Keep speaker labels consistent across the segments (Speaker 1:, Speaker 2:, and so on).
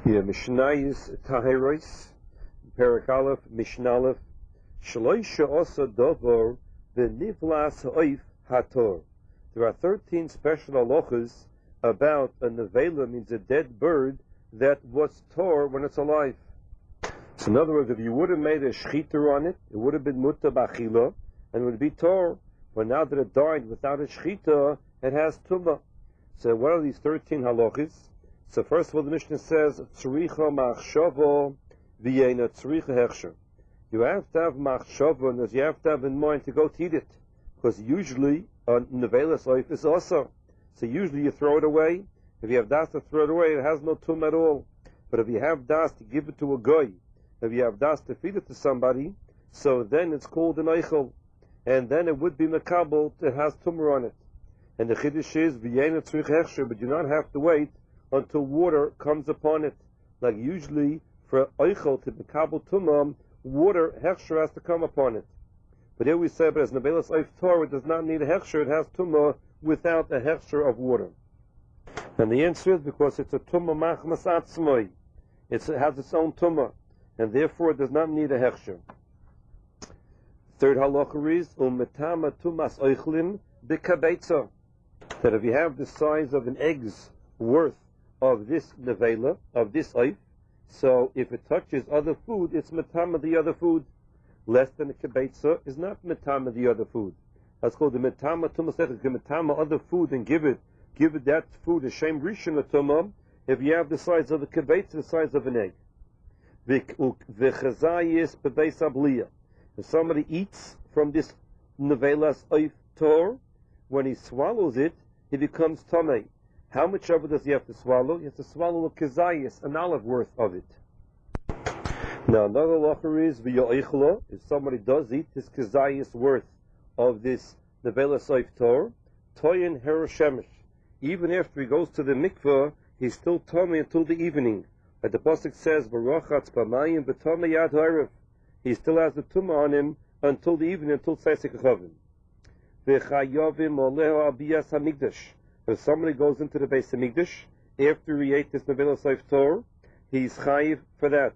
Speaker 1: Yeah, Mishnayis Taheros, Perak Aleph, Mishnah Aleph, Shloisha Osa Dover, V'nivlas Ha'oif Hator. There are 13 special halachas about a nevela, means a dead bird, that was tor when it's alive. So in other words, if you would have made a shchiter on it, it would have been mutta b'achila, and it would be tor. But now that it died without a shchita, it has tumah. So what are these 13 halachas? So first of all, the Mishnah says, tzricha machshava v'yena tzricha hechsher. You have to have machshava, and you have to have in mind to go to eat it. Because usually, a nevelas oif is also. So usually you throw it away. If you have das to throw it away, it has no tum at all. But if you have das to give it to a goy, if you have das to feed it to somebody, so then it's called an eichel. And then it would be mekabel, it has tumor on it. And the chiddush is, v'yena tzricha hechsher, but you do not have to wait until water comes upon it. Like usually, for eichel to mekabel tumam, water, hechsher has to come upon it. But here we say, but as nevelas oif tor, it does not need a hechsher, it has tumah without a hechsher of water. And the answer is because it's a tumah machmas atzmoi. It has its own tumah, and therefore it does not need a hechsher. Third halacha is, umetama tumas oichlin b'kabeitza. That if you have the size of an egg's worth of this nevela, of this oif, so if it touches other food, it's metama the other food. Less than a kibetza is not metama the other food. That's called the metama tumas echad. Metama other food and give it that food a shem rishon tumah. If you have the size of a kibetza, the size of an egg. V'chazayis bebeis abliya. If somebody eats from this nevelas oif tor, when he swallows it, he becomes tamei. How much of it does he have to swallow? He has to swallow a kazayis, an olive worth of it. Now another halacha is v'yo'ichlo. If somebody does eat this kazayis worth of this nevelas oif tor, toyin heroshemesh. Even after he goes to the mikveh, he's still tamei until the evening. Like the pasuk says, v'rochatz b'mayim v'tamei yad ha'erev. He still has the tumah on him until the evening, until Tzeisik Chavim. V'chayovim oleho abiyas hamikdash. If somebody goes into the Beis Hamikdash after he ate this nevelas oif tor, he's chayiv for that.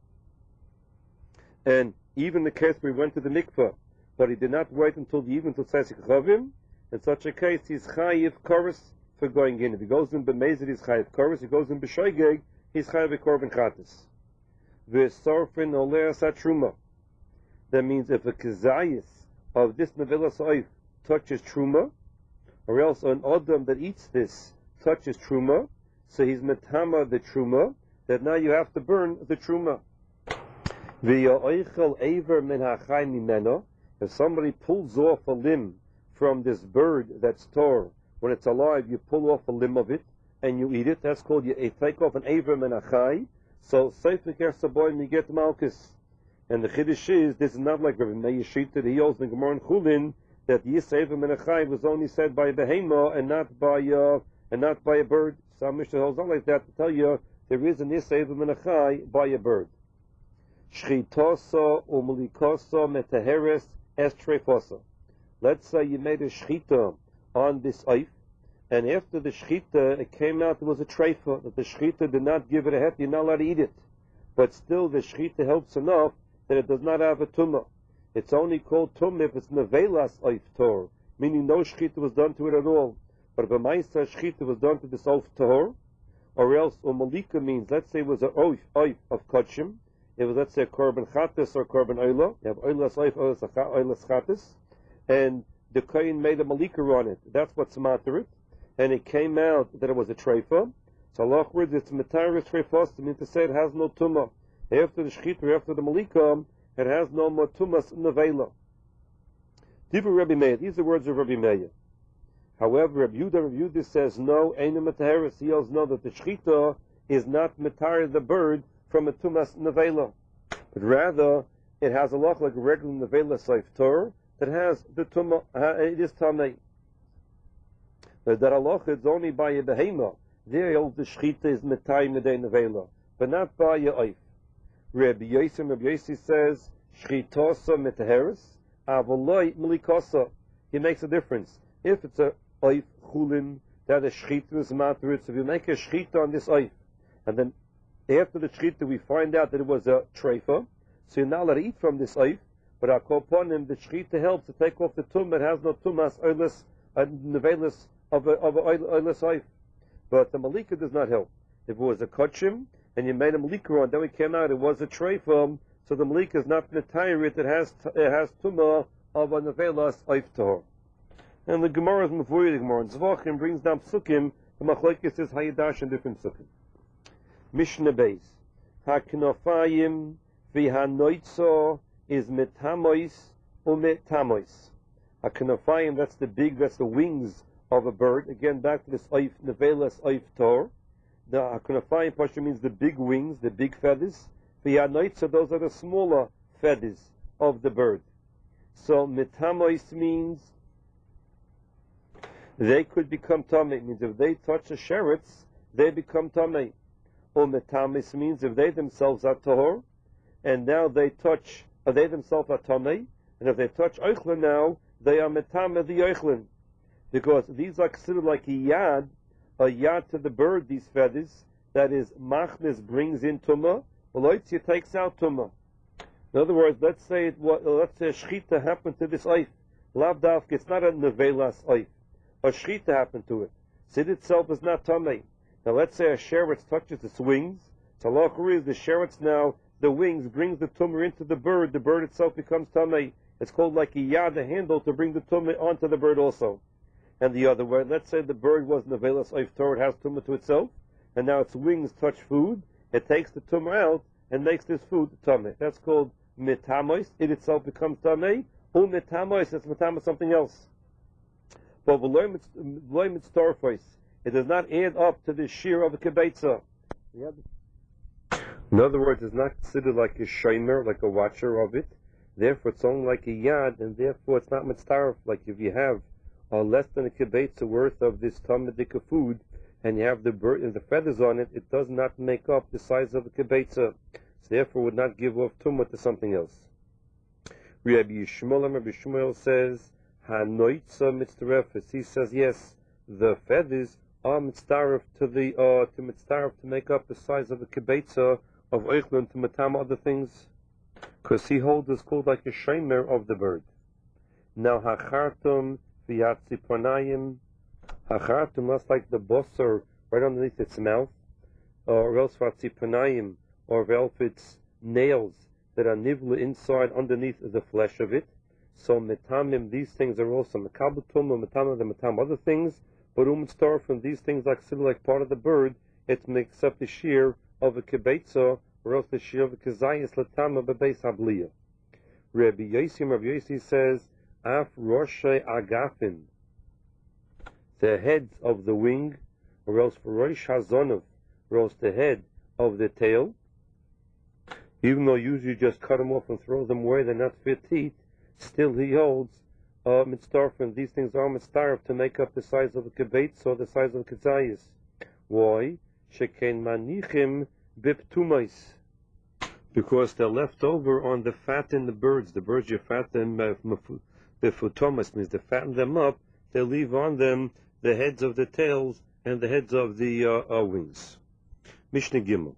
Speaker 1: And even the case where he went to the mikveh, but he did not wait until the evening, until Tzeisik Chavim, in such a case, he's chayiv koros for going in. If he goes in b'mezid, he's chayiv koros. If he goes in b'shoigeg, he's chayiv korban chatas. V'sorfin oleh truma. That means if a kazayis of this nevelas oif touches truma, or else an adam that eats this touches truma, so he's metama the truma, that now you have to burn the truma. If somebody pulls off a limb from this bird that's tor, when it's alive, you pull off a limb of it and you eat it. That's called you take off an aver min achai. So seifik ersaboy you get malchus. And the chiddush is, this is not like Rabbi Meir Shita. He holds in Gemara and Chulin that yis aver min achai was only said by a behema and not by a bird. Some Mishnah holds on like that to tell you there is an yis aver min achai by a bird. Shchitosa umulikosa metaheres estrefosa. Let's say you made a shchita on this oif, and after the shchita it came out there was a treifa, that the shchita did not give it a het, you're not allowed to eat it. But still the shchita helps enough that it does not have a tumah. It's only called tumah if it's nevelas oif tor, meaning no shchita was done to it at all. But if a ma'isa shchita was done to this oif tor, or else umalika means, let's say it was an oif of kachim, it was, let's say, a korban chatas or korban oila. You have oilas oif, oilas chatas, and the kohen made a malika on it. That's what's matter it. And it came out that it was a treifa. So Allah words, it's metaris treifos, means to say it has no tumah. After the shchita, after the malika, it has no more tumas nevela. Divrei Rabbi Meir. These are the words of Rabbi Meir. However, Rabbi Yehuda says no, ain't a metaris. He also knows that the shchita is not metar the bird from a tumas nevela, but rather it has a lot like a regular nevela saif tor that has the tumah. It is tamei. But that halacha is only by a behema. There, the shchita is metai medei nevela, but not by a oif. Rabbi Yossi says shchitosa metaheres avoloi milikosa. He makes a difference. If it's a oif chulin that a shchita is matter, so if you make a shchita on this oif, and then After the shechita, we find out that it was a treifa, so you're not allowed to eat from this oif, but our koponim, the shechita helps to take off the tum that has no tumas, oilus, nevelis of a oilus oif. But the malika does not help. If it was a kachim, and you made a malika on, then we came out, it was a treifa, so the malika is not the tyrant, it has tumah of a nevelas oif tahor. And the Gemara is Mavuri, the Gemara in Zvachim brings down psukim, the machlokes is Hayadash and different psukim. Mishnah Beis. HaKnofayim v'hanoitzo is metamois umetamois. HaKnofayim, that's the wings of a bird. Again, back to this oif, nevelas oif tor. The HaKnofayim Pasha means the big wings, the big feathers. V'hanoitzo, those are the smaller feathers of the bird. So metamois means they could become tamei. It means if they touch the sheretz, they become tamei. Or metamis means if they themselves are tahor, and now they themselves are tamei, and if they touch oichlin now, they are metameh the oichlin. Because these are considered like a yad to the bird, these feathers, that is, machnes brings in tumah, Veloitzia takes out tumah. In other words, let's say a shechita happened to this oif. Lav dafka, it's not a nevelas oif. A shechita happened to it. Sid itself is not tamei. Now let's say a sheretz touches its wings. So halacha is the sheretz now, the wings brings the tumah into the bird itself becomes tamei. It's called like a yad, a handle to bring the tumah onto the bird also. And the other way, let's say the bird was nevelas oif tor, it has tumah to itself, and now its wings touch food, it takes the tumah out and makes this food tamei. That's called metamois, it itself becomes tamei, or metamois, it's metamois something else. But v'loy mitztorfos, it does not add up to the shear of a kibetza. In other words, it's not considered like a shomer, like a watcher of it. Therefore, it's only like a yad, and therefore it's not mitztarf. Like if you have less than a kibetza worth of this tamedika food, and you have the bird and the feathers on it, it does not make up the size of a kibetza. So therefore, would not give off tumah to something else. Rabbi Yishmael says, Hanoitza mitztarefes. He says, yes, the feathers are mitztaref to make up the size of a kibetza of oichlin to matam other things, because he holds it's called like a shemer of the bird. Now hachartum v'yatziponayim, hachartum, that's like the bosser right underneath its mouth, or else vatziponayim, or else its nails that are nivla inside underneath the flesh of it. So metamim, these things are also mekabel tumah, metamim, the metam other things, but from these things like still like part of the bird, it makes up the shear of a kibetza, or else the shear of a kazayis latama bebeis habliya. Rabbi Yossi says, af roshay agafin, the heads of the wing, or else for rosh hazonov, or else the head of the tail, even though usually just cut them off and throw them away, they're not fit to eat, still he holds mitzdarfim, these things are mitzdarf to make up the size of a kibetz or the size of a kazayis. Why? Sheken manichim biptumais, because they're left over on the fat in the birds. The birds you fatten bifutomas means to fatten them up. They leave on them the heads of the tails and the heads of the wings. Mishnah Gimel.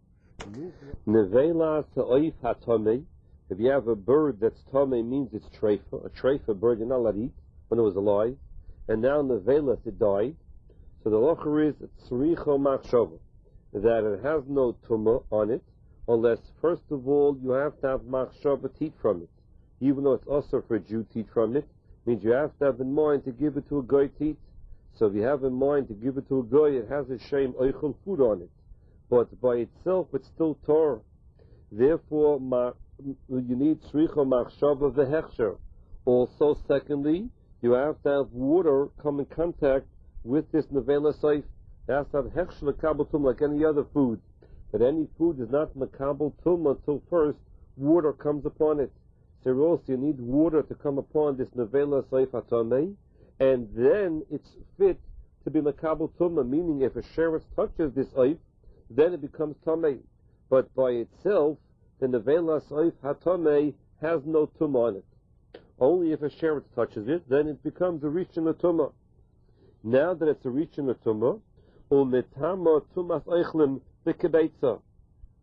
Speaker 1: Nevela oif hatomei. If you have a bird that's tamei, means it's treifa. A treifa bird you're not allowed to eat when it was alive, and now nevelas it died. So the locher is tzricho machshava, that it has no tumah on it, unless first of all you have to have machshava to eat from it. Even though it's also for a Jew to eat from it, means you have to have in mind to give it to a goy to eat. So if you have in mind to give it to a goy, it has a shame oichel food on it, but by itself it's still Torah. Therefore, you need tzricha machshava v'hechsher. Also, secondly, you have to have water come in contact with this nevela seif. It has to have hechsher l'kabel tum like any other food. But any food is not makabel tum until first water comes upon it. So also you need water to come upon this nevela seif hatamei, and then it's fit to be makabel tumah. Meaning, if a sheretz touches this oif, then it becomes tamei. But by itself, the nevelas oif hatamei has no tumah on it. Only if a sheretz touches it, then it becomes a rishon tumah. Now that it's a rishon tumah, umetama tumas oichlin v'kibetza.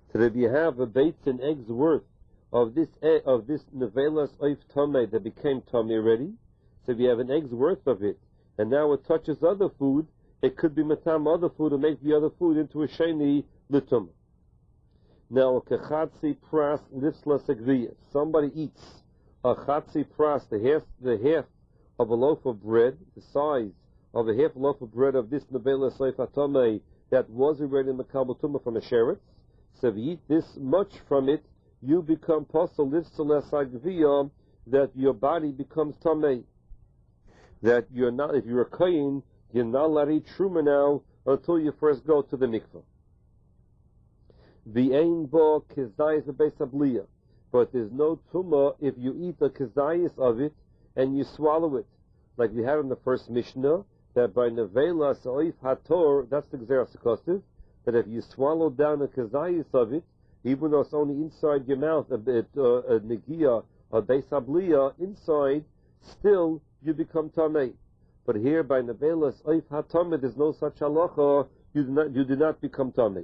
Speaker 1: So if you have a baits and eggs worth of this nevelas oif tamei that became tamei already, so if you have an egg's worth of it, and now it touches other food, it could be matam other food and make the other food into a sheni litum. Now, kechatzi pras lifsla segviyah. Somebody eats a chatzi pras, the half of a loaf of bread, the size of a half loaf of bread of this nevela soif hatamei that was already makabel tumah from a sheretz. So if you eat this much from it, you become posel lifsla segviyah, that your body becomes tamei. That you're not, if you're a kohen, you're not allowed to eat truma now until you first go to the mikveh. The ein bo kezayis be'beis, but there's no tumah if you eat the kezayis of it and you swallow it, like we had in the first Mishnah, that by nevela soif hator, that's the gzeras hakosiv, that if you swallow down the kezayis of it, even though it's only inside your mouth, a negia, a beis habliya inside, still you become tamei. But here by nevelas oif hatamei, there's no such halacha. You do not become tamei.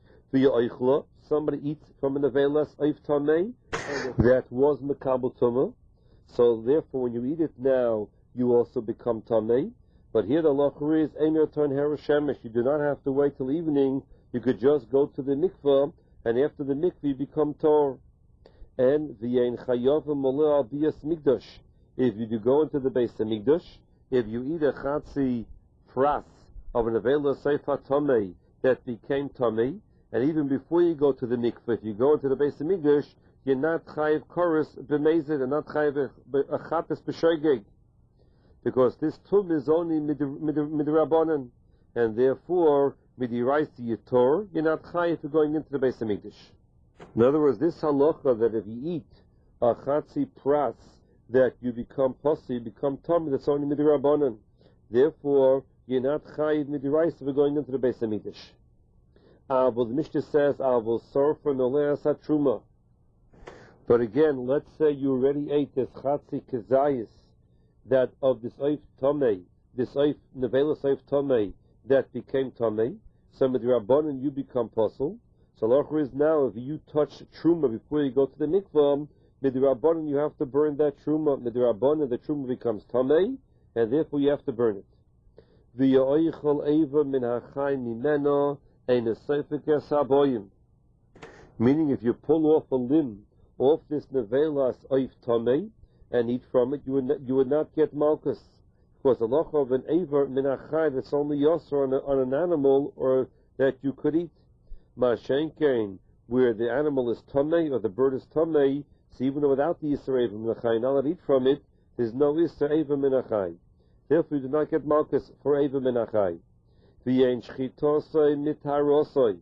Speaker 1: Somebody eats from a nevelas oif tamei that was makabel tumah, so therefore when you eat it now, you also become tamei. But here the halacha is ein yoton hera shemesh. You do not have to wait till evening. You could just go to the mikveh, and after the mikveh you become tor. And v'yein chayav moleh al bias mikdash. If you do go into the Beis Hamikdash, if you eat a chatzi pras of an avela seifa tamei that became tamei, and even before you go to the mikveh, if you go into the Beis Hamikdash, you're not chayiv chorus b'mezid and not chayiv a chapes b'shoigeg, because this tum is only midrabanan, and therefore midirais to your Torah, you're not chayiv for going into the Beis Hamikdash. In other words, this halacha that if you eat a chatzi pras that you become posse, you become tummy, that's only midrabanan. Therefore, you're not chayiv midirais for going into the Beis Hamikdash. But the Mishnah says, "Avol sorfa noleas hatruma." But again, let's say you already ate this chatzi kezayis that of this oif tamei, this oif nevelas oif tamei that became tamei. So midrabanan you become posse. So halacha is now if you touch truma before you go to the mikvah, midrabanan you have to burn that truma. Midrabanan the truma becomes tamei, and therefore you have to burn it. V'yoichol eva min hachai mimeno ein esefik esaboyim. Meaning, if you pull off a limb off this nevelas oif tamei and eat from it, you would not get malchus, because the halacha of an eva min hachai that's only yosser on an animal or that you could eat. Mashenkein, where the animal is tamei or the bird is tamei. So even without the Yisra Eva Minachai, not to eat from it, there's no Yisra Eva Minachai. Therefore, you do not get malchus for Eva Minachai. V'yein shchitosoi mitarosoi.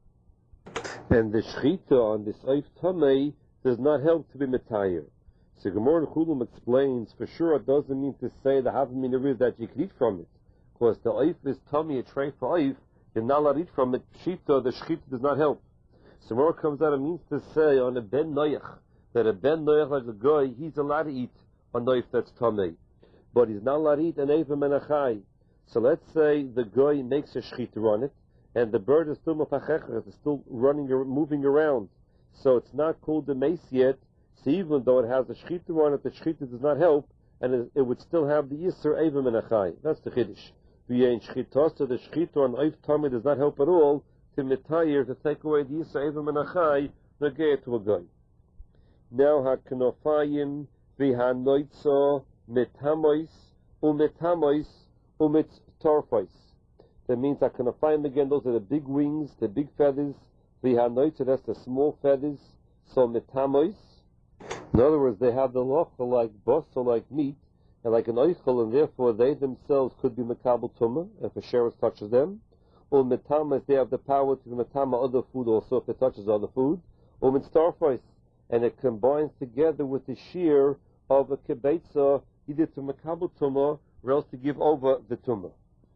Speaker 1: And the shchita on this oif tamei does not help to be mitayir. So Gemara Chulum explains, for sure it doesn't mean to say the havamina is that you can eat from it. Because the oif is tamei, a tray for oif, you're not allowed to eat from it. Shchita, the shchita does not help. So Gemara comes out and means to say on a ben noyach, that a ben noyach like a guy, he's allowed to eat a knife that's tamei, but he's not allowed to eat an eva menachai. So let's say the guy makes a shchita on it, and the bird is still mafachechach, it's still running or moving around, so it's not called the mace yet. So even though it has a shchita on it, the shchita does not help, and it would still have the yisur eva menachai. That's the chiddush. V'yein shchita, so the shchita on oif tamei does not help at all to mitayir, to take away the yisur eva menachai, negay to a guy. Now hakanofayim v'hanoitzo metamois umetamois umittorfois. That means hakanofayim again. Those are the big wings, the big feathers. V'hanoitzo, that's the small feathers. So metamois. In other words, they have the locha like bosa, like meat, and like an oichel, and therefore they themselves could be makabel tumah if a sheretz touches them. Or metamois, they have the power to metama other food also if it touches other food. Or mitztorfois. And it combines together with the shear of a kibetza, either to makabel tumah or else to give over the tumah.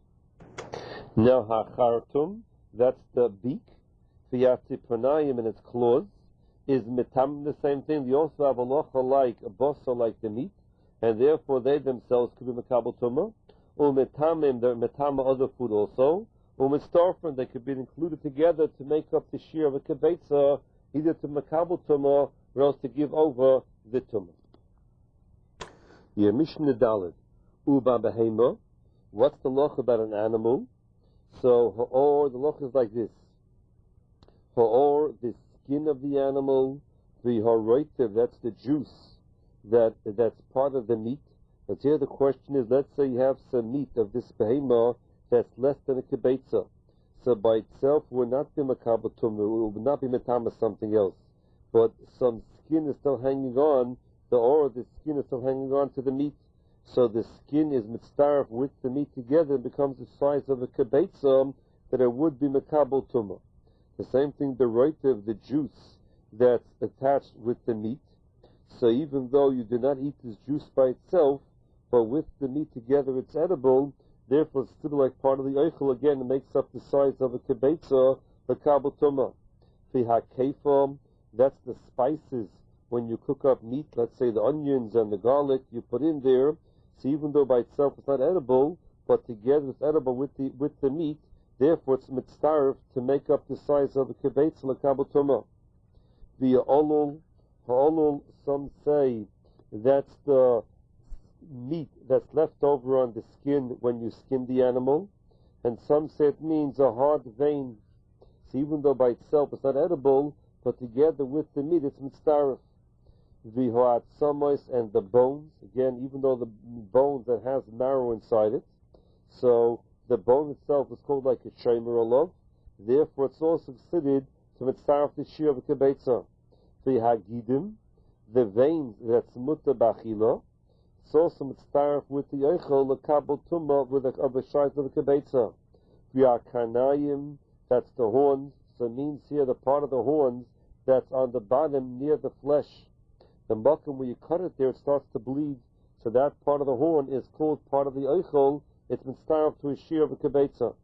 Speaker 1: Now hachartum, that's the beak, v'yatziponayim and its claws, is metam the same thing. They also have a locha like a bosa like the meat, and therefore they themselves could be makabel tumah. Or metamim, they're metama other food also. U'mitztorfen, they could be included together to make up the share of a kibetza, either to makabel tumah or else to give over the tumah. Mishnah Daled. Uba behema. What's the loch about an animal? So ha'or, the loch is like this. Ha'or, the skin of the animal, the ha'roitev, that's the juice that's part of the meat. But here the question is, let's say you have some meat of this behema that's less than a kibetza. So by itself will not be makabel tumah, it will not be metama something else. But some skin is still hanging on, the skin is still hanging on to the meat. So the skin is mitzdaref with the meat together and becomes the size of a kibetza that it would be makabel tumah. The same thing, the roitev, the juice that's attached with the meat. So even though you do not eat this juice by itself, but with the meat together it's edible, therefore it's still like part of the eichel. Again, it makes up the size of a kibetza, makabel tumah. V'hakefam, that's the spices. When you cook up meat, let's say the onions and the garlic, you put in there. So even though by itself it's not edible, but together it's edible with the meat, therefore it's mitzdaref to make up the size of a kibetza, makabel tumah. The ha'olul, some say that's the meat that's left over on the skin when you skin the animal, and some say it means a hard vein. So even though by itself it's not edible, but together with the meat it's mitzdaref. The ha'atzamos, and the bones, again, even though the bones that has marrow inside it, so the bone itself is called like a shomer olov, therefore it's also considered to mitzdaref the shir of a kibetza. The hagidim, the veins that's muta b'achila, it's also mitzdaref with the eichel, the kabel tumah, with of a size of a kibetza. The karnayim, that's the horns, so it means here the part of the horns that's on the bottom near the flesh. The makom, when you cut it there, it starts to bleed. So that part of the horn is called part of the eichel. It's mitzdaref to a shir of a kibetza.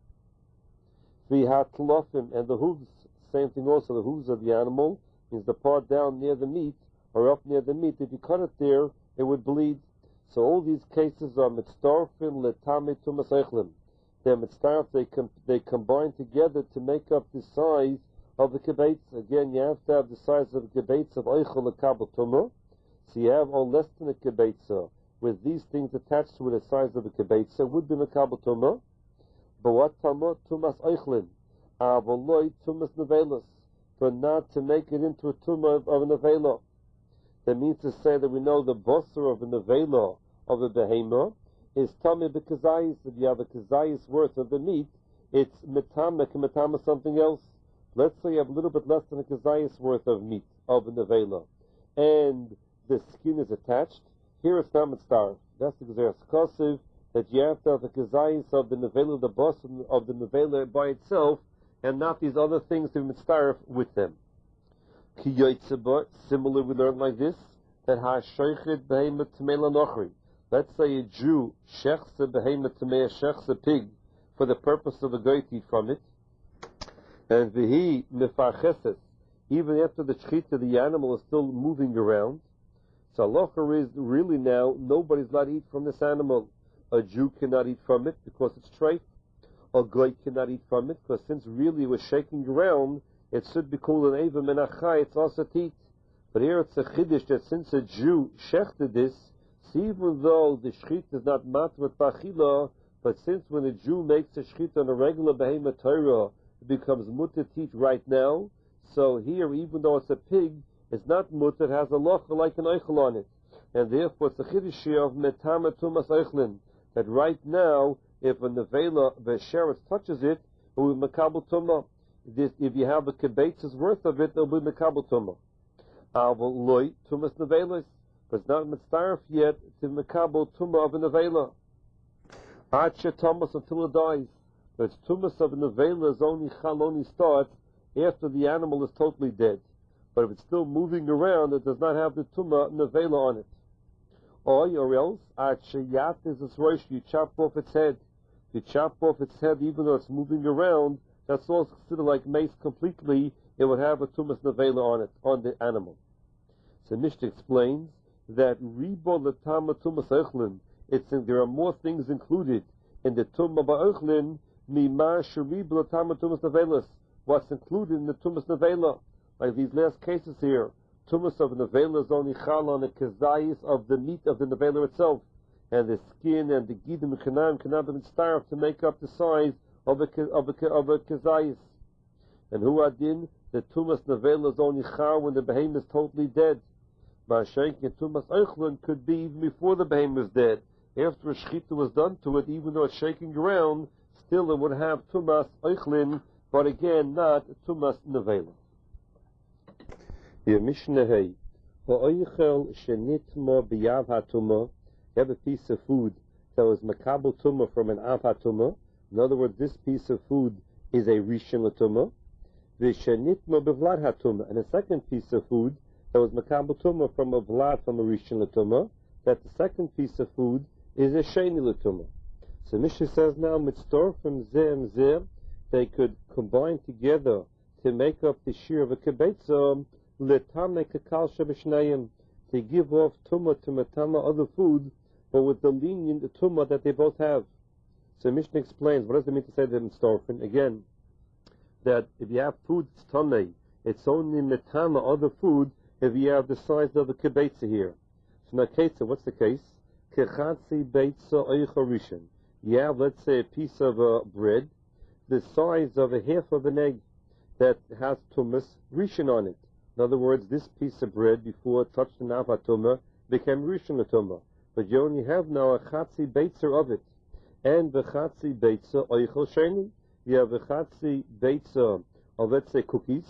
Speaker 1: The hatlofim, and the hooves, same thing also. The hooves of the animal means the part down near the meat or up near the meat. If you cut it there, it would bleed. So all these cases are mitzdarfin letame tumas eichlim. They're mitzdarf. They combine together to make up the size of the kibetza. Again, you have to have the size of a kibetza of eichel lekabel tumah. So you have all less than a kibetza with these things attached to it, the size of a kibetza would be makabel tumah. But what tamah? Tumas eichlin. Avoloi tumas nevelas. But not to make it into a tumah of a nevela. That means to say that we know the bosser of a nevela of a behema is tameh b'kazayis. If you have a kazayis worth of the meat, it's metama something else. Let's say you have a little bit less than a kazayis worth of meat of a nevela, and the skin is attached. Here it's not mitzdaref. That's the gezeres kosiv, that you have to have the kazayis of the nevela, the boss of the nevela by itself, and not these other things to be mitzdaref with them. Ki yotzeba, similar we learn like this, that ha-shoichet behema tamei lanochri. Let's say a Jew shechs a behema tamei, shechs a pig, for the purpose of a goiti from it, and vihi mefarcheses, even after the shechita, the animal is still moving around. So halacha is really now nobody's allowed to eat from this animal. A Jew cannot eat from it because it's treif. A goy cannot eat from it because since really it was shaking around, it should be called an eva menachai. It's also to eat. But here it's a chiddush that since a Jew shechted this, so even though the shechita is not matvat b'achila, but since when a Jew makes a shechita on a regular behemoth Torah, it becomes mutter to eat right now. So here, even though it's a pig, it's not mutter, it has a locha like an eichel on it. And therefore it's a chiddush of metama tumas eichlin, that right now, if a nevela, the sheretz touches it, it will be makabel tumah. If you have a kibetza's worth of it, it will be makabel tumah. Avol loy tumas nevelas, but it's not mitzdaref yet to makabel tumah of a nevela. Acha tumas until it dies. But its tumas of a nevela is only starts after the animal is totally dead. But if it's still moving around, it does not have the tumah nevela on it. Or else, achayat is its rosh, you chop off its head. You chop off its head, even though it's moving around, that's also considered like mace completely, it would have a tumas nevela on it, on the animal. So Mishnah explains that ribo letama tumas eichlin, there are more things included in the tumah ba'eichlin Mimar Sharib Latama Tumas Nevelas, what's included in the Tumas Nevela. Like these last cases here, Tumas of Nevela is only chal on the kezayis of the meat of the Nevela itself, and the skin and the gidim and kanam cannot be starved to make up the size of a kezayis. And who adin, the Tumas Nevela is only chal when the behemoth is totally dead. Ma'ashenk and Tumas Eichlin could be even before the behemoth is dead. After a shechita was done to it, even though it's shaking around, still it would have Tumas Eichlin, but again, not Tumas Nevela. The Mishnah Hay, Ha'oichel shenitmo b'yav ha'tumah, you have a piece of food that was makabel tumah from an av ha'tumah. In other words, this piece of food is a rishon l'tumah. V'shenitmo b'vlad ha'tumah, and a second piece of food that was makabel tumah from a vlad from a rishon l'tumah, that the second piece of food is a sheni l'tumah. So Mishnah says now, mitztor from zeh zeh, they could combine together to make up the shear of a kibbetza, letame kakal shabishnayim, to give off tumah to matama other food, but with the lenient tumah that they both have. So Mishnah explains, what does it mean to say that in Storfen? Again, that if you have food that's tameh, it's only matama other food if you have the size of a kibbetza here. So now, Ketza, what's the case? Kechatzi beitza oicharishin. You have, let's say, a piece of bread, the size of a half of an egg that has tumas rishon on it. In other words, this piece of bread, before it touched an avatumah, became rishon tumah. But you only have now a chatzi beitzer of it. And the chatzi beitzer oichel sheni. You have a chatzi beitzer of, let's say, cookies,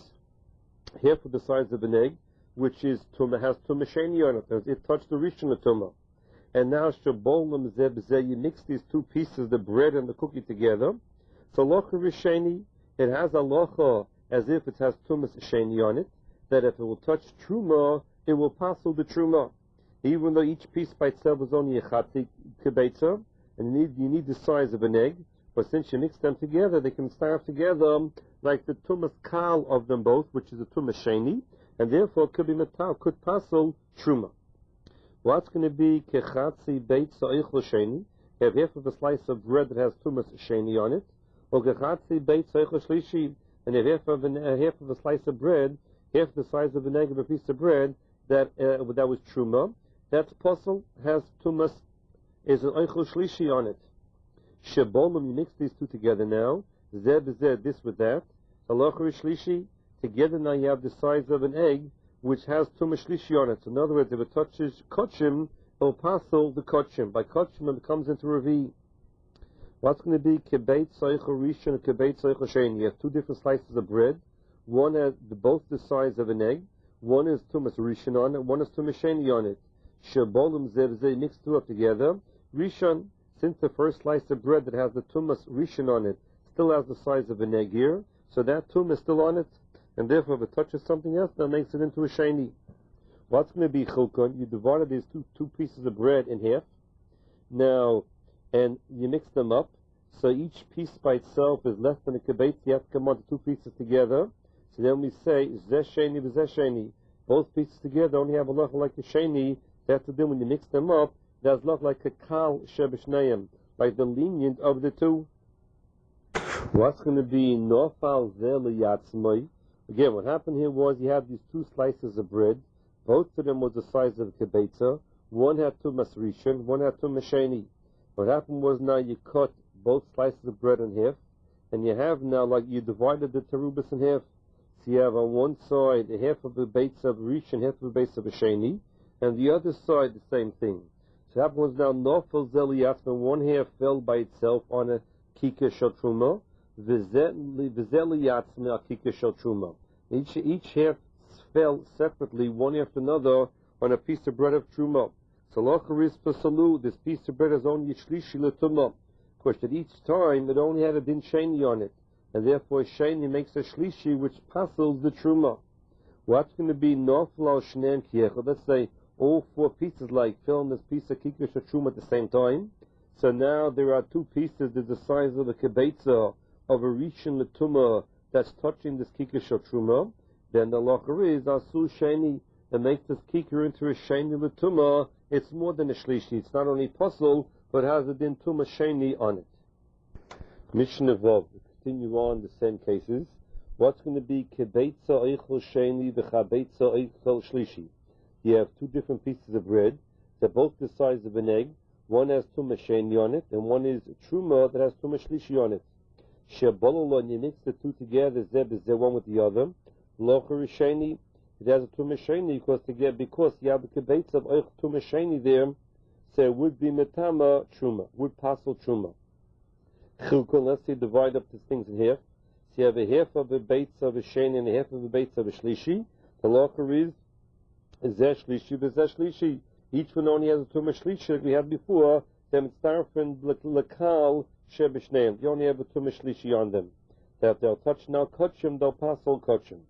Speaker 1: half of the size of an egg, which is tumah, has tumah sheni on it. It touched the rishon tumah. And now shabolim zeb zeh, you mix these two pieces, the bread and the cookie, together. So locha risheni, it has a locha as if it has tumas sheni on it, that if it will touch truma, it will passel the truma. Even though each piece by itself is only a chatzi kibbetza, and you need the size of an egg, but since you mix them together, they can starve together like the tumas kal of them both, which is the tumas sheni, and therefore it could be metal, could passel truma. What's going to be kechatzi beitza oichel sheni? You have half of a slice of bread that has tumas sheni on it, or kechatzi beitza oichel shlishi, and you have half of a slice of bread, half the size of an egg of a piece of bread that was truma. That's possible, has tumas, is an oichel shlishi on it. Shebolim, you mix these two together now. Zeb zeb, this with that. Halacha shlishi, together now you have the size of an egg, which has tumas shlishi on it. So in other words, if it touches kochim, it will passel the kochim. By kochim, it comes into revi. What's going to be kibetz oichel rishon and kibetz oichel sheni? You have two different slices of bread. One has both the size of an egg. One is tumas rishon on it. One is tumas sheni on it. Shabolim zeb zeh, mixed two up together. Rishon, since the first slice of bread that has the tumas rishon on it still has the size of an egg here, so that tum is still on it, and therefore if it touches something else, that makes it into a sheni. What's going to be chilkon? You divided these two pieces of bread in half. Now, and you mix them up, so each piece by itself is less than a kibbetz. You have to come on the two pieces together. So then we say zeh sheni v'zeh sheni. Both pieces together only have a loch like a sheni. That's the din when you mix them up. There's loch like a kal shebishnayim, like the lenient of the two. What's going to be nofal zeh liyatzmai? Again, what happened here was you have these two slices of bread. Both of them was the size of a kibbetza. One had tumas rishon, one had tumas sheni. What happened was now you cut both slices of bread in half, and you have now, like, you divided the terubis in half. So you have on one side a half of a beitza of rishon, half of a beitza of a sheni, and the other side the same thing. So what happened was now nofal zeh liyatzmai, one half fell by itself on a kikah shel truma, v'zeh liyatzmai al kikah shel truma. Each half fell separately, one after another, on a piece of bread of truma. So locharis pasalu, this piece of bread is only shlishi l'tumah. Of course, at each time it only had a din sheni on it, and therefore sheni makes a shlishi which passes the truma. What's going to be nofla shneim kiechad? Let's say all four pieces like fell in this piece of kikah shel truma at the same time. So now there are two pieces. There's the size of a kibbetza of a rishon l'tumah that's touching this kikah shel truma. Then the locher is asu sheni, and makes this kikah into a sheni l'tumah. It's more than a shlishi. It's not only puzzle, but has a din tumah sheni on it. Mishnah Vav. Continue on the same cases. What's going to be kebeitza oichel sheni v'chabeitza oichel shlishi? You have two different pieces of bread. They're both the size of an egg. One has tumah sheni on it, and one is truma that has tumah shlishi on it. Shebololo, and you mix the two together, zeb is one with the other. Locher sheni, it has a tumah sheni because you have a kebeitza of oich tumah sheni there, so it would be metama truma, would passel truma. Chilkul, let's say divide up these things in half. So you have a half of a beitza of a sheni and a half of a beitza of a shlishi. The locher is zeh shlishi v'zeh shlishi. Each one only has a tumah shlishi like we had before. Then it's darfen lekal shebishneim. You only have a tumah shlishi on them. That they'll touch now kachim, they'll pass all kachim.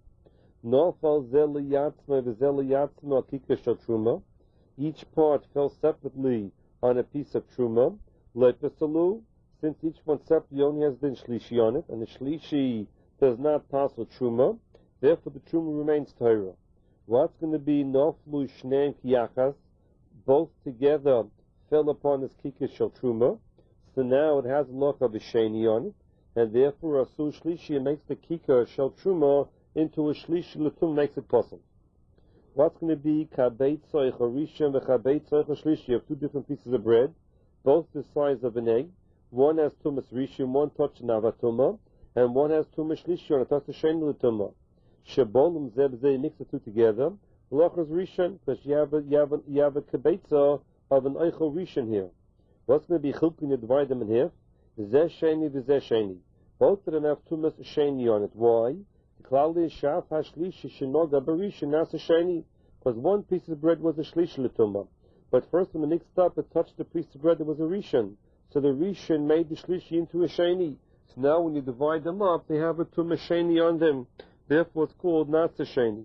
Speaker 1: Nofal zeh liyatzma v'zeh liyatzma kika shel truma. Each part fell separately on a piece of truma. Lepesalu, since each one separately only has been shlishi on it, and the shlishi does not pass a truma, therefore the truma remains Torah. What's going to be noflu shneim kiyachas? Both together fell upon this kika shel truma, so now it has a loch of a sheni on it, and therefore asu shlishi makes the kika shel truma into a shlishi l'tum, makes it possible. What's going to be kabeitza oichel rishon v'kabeitza oichel shlishi? You have two different pieces of bread, both the size of an egg. One has tumas rishon, one touch navatuma, and one has tumas shlishi on it, touch the sheni l'tumah. Shebolum zeb zeh, mix the two together. Lochers rishon, because you have a kebeitza of an oichel rishon here. What's going to be chilkin? You divide them in half. Zeh sheni v'zeh sheni. Both of them have tumas sheni on it. Why? Klali shaf hashlishi shenoga barishon nasa sheni. Because one piece of bread was a shlishi l'tumah, but first when it mixed up, it touched the piece of bread that was a rishon. So the rishon made the shlishi into a sheni. So now when you divide them up, they have a tumah sheni on them. Therefore it's called nasa sheni.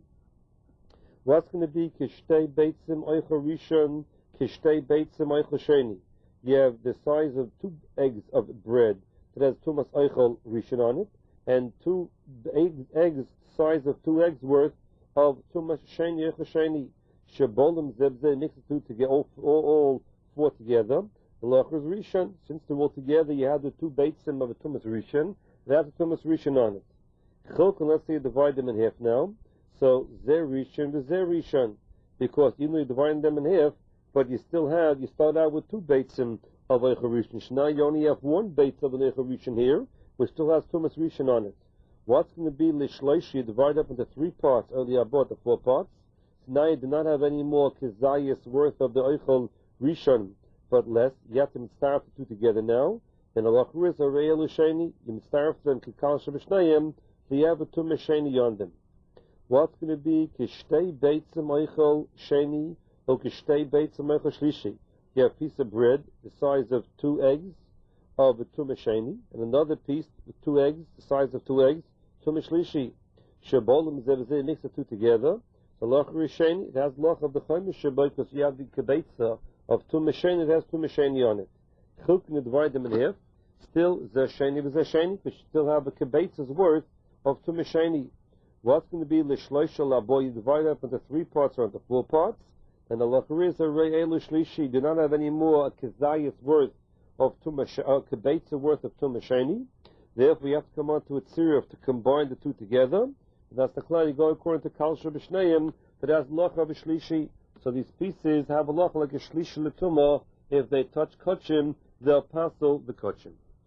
Speaker 1: What's going to be kishtei beitzim oichel rishon, kishtei beitzim oichel sheni? You have the size of two eggs of bread that has tumas oichel rishon on it, and two eggs size of two eggs worth of tumas sheni oichel sheni. Shebolim zebzeh, mix the two together, all four together. The lochers rishon, since they're all together, you have the two beitzim of a tumas rishon that has a tumas rishon on it. Chilkul, let's say you divide them in half now. So zeh rishon v'zeh rishon, because you know you're dividing them in half, but you start out with two beitzim of oichel rishon. So now you only have one beitz of an oichel rishon here, which still has tumas rishon on it. What's going to be lishleishi? You divide up into three parts. Earlier I bought the four parts. So now you do not have any more kezayis worth of the oichel rishon, but less. You have to mitzaref the two together now. And Allah is a re'el sheni. You mitzaref them kikal shebishnayim. So you have a tumah sheni on them. What's going to be kishtei beitzim oichel sheni or kishtei beitzim oichel shlishi? You have a piece of bread the size of two eggs of a tumah sheni, and another piece with two eggs the size of two eggs, tumah shlishi. Shebolim zevzeh, mix the two together. The locher is sheni, it has loch of the chomish sheboi, because you have the kebeitza of tumah sheni, it has tumah sheni on it. Chilkin, you divide them in half. Still zeh sheni v'zeh sheni, but you still have a kebeitza's worth of tumah sheni. What's going to be l'shloisha labo? You divide up into three parts or into four parts, and the locher is a re'elu shlishi. Do not have any more kezayis worth of tumah kebeitza worth of tumah sheni. Therefore, you have to come on to a tziruf to combine the two together. And that's the klal. You go according to kal shebishneim that has loch of a shlishi. So these pieces have a loch like a shlishi l'tumah. If they touch kachim, they'll passel the kachim.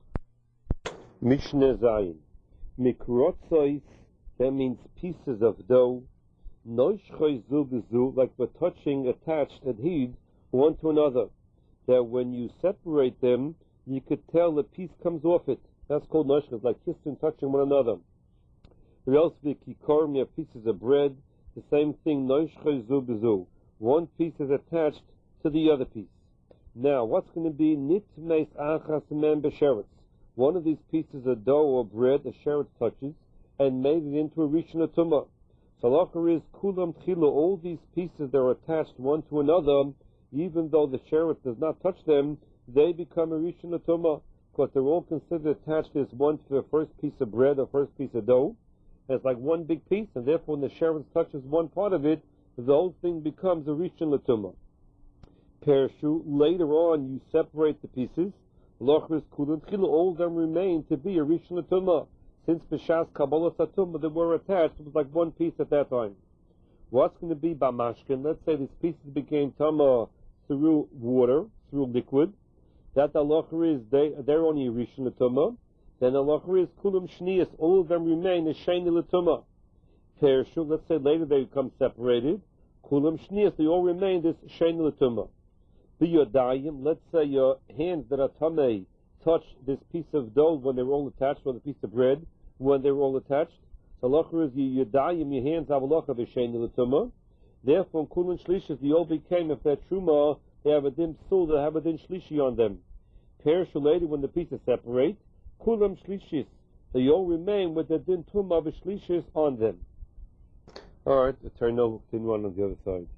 Speaker 1: Mishnah Zayin. Mikrotzois, that means pieces of dough. Noish zu b'zu, like we're touching, attached, adhered one to another. That when you separate them, you could tell the piece comes off it. That's called noish, like kissing, touching one another. Or else the kikorim, you have pieces of bread. The same thing, noish zu b'zu. One piece is attached to the other piece. Now, what's going to be nitmeis achas mem b'sheretz? One of these pieces of dough or bread, a sheretz touches, and made it into a rishon tumah. So halacha is kulam tchila, all these pieces that are attached one to another, even though the sheretz does not touch them, they become a rishon tumah, because they're all considered attached as one to the first piece of bread or first piece of dough. And it's like one big piece, and therefore when the sheretz touches one part of it, the whole thing becomes a rishon tumah. Pershu, later on you separate the pieces. Lochris Kulam Tchila, all of them remain to be a Rishon Tumah. Since B'Shas Kabbalah Tumah, they were attached, it was like one piece at that time. What's going to be Bamashkin? Let's say these pieces became Tumah through water, through liquid. That halacha is they're only Rishon Tumah. Then halacha is Kulam Shnias, all of them remain as Sheni L'Tumah. Perishu, let's say later they become separated. Kulam Shnias, they all remain this Sheni L'Tumah. The Yodayim, let's say your hands that are Tamei touch this piece of dough when they're all attached, or the piece of bread when they're all attached. So halacha is your Yodayim, your hands have halacha of Sheni L'Tumah. Therefore, Kulam Shlishis, they all became, if they're Truma, they have a din psul, they have a din shlishi on them. Perishu later, when the pieces separate, Kulam Shlishis, they all remain with the din tumah of shlishis on them. Alright, turn over to one on the other side.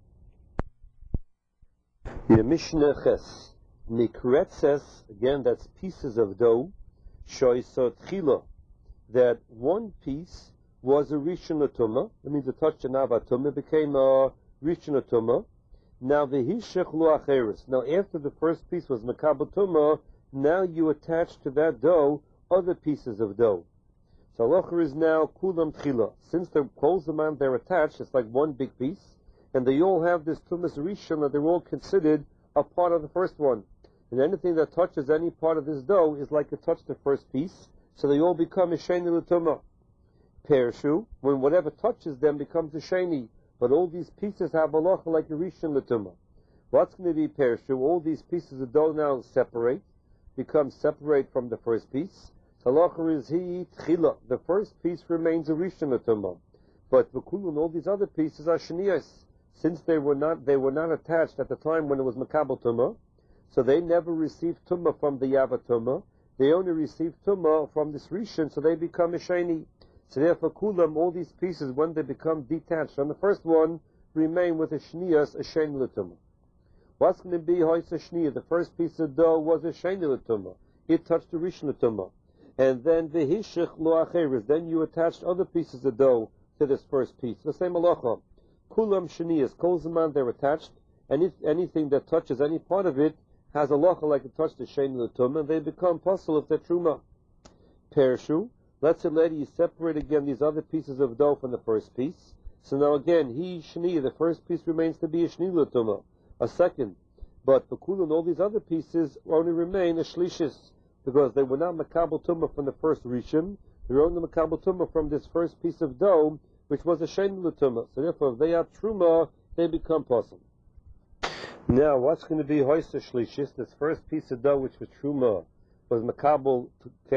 Speaker 1: The Mishnah Ches, Nikretzes, again that's pieces of dough, Shoisot Chila, that one piece was a Rishon L'Tumah, that means a touch of Tumah, became a Rishon L'Tumah. Now the Hishech Lo Acheres, now after the first piece was Makabel Tumah, now you attach to that dough other pieces of dough. So halacha is now Kulam Tchila. Since they're Kolzaman, they're attached, it's like one big piece, and they all have this Tumas Rishon, that they're all considered a part of the first one. And anything that touches any part of this dough is like it touched the first piece, so they all become a Sheni L'Tumah. Perishu, when whatever touches them becomes a Sheni, but all these pieces have halacha like a Rishon L'Tumah. What's going to be Perishu? All these pieces of dough now become separate from the first piece. Halacha is Tchila. The first piece remains a Rishon L'Tumah, but V'kulun, all these other pieces are Shniyas. Since they were not attached at the time when it was Makabel Tumah, so they never received Tumah from the Yava Tumah. They only received Tumah from this Rishon, so they become a Sheni. So therefore, Kulam, all these pieces, when they become detached from the first one, remain with a Shniyas, a Sheni L'Tumah. What's going to be Hoysa Shniyah? The first piece of dough was a Sheni L'Tumah. It touched the Rishon L'Tumah. And then the Hishech Lo Acheres, then you attached other pieces of dough to this first piece. The same halacha. Kulam Shniyas, Kol Zaman, they're attached, and if anything that touches any part of it has a halacha like it touched the Sheni L'Tumah, and they become possible if they're Truma. Perishu, let's say later you separate again these other pieces of dough from the first piece. So now again, Shni, the first piece remains to be a Shni L'Tumah, a second. But for Kulam, all these other pieces only remain a Shlishis, because they were not Makabel Tumah from the first Rishon, they were only Makabel Tumah from this first piece of dough, which was a Sheni L'Tumah. So therefore, if they are Truma, they become possible. Now, what's going to be Hoysa Shlishis? This first piece of dough, which was Truma, was Makabel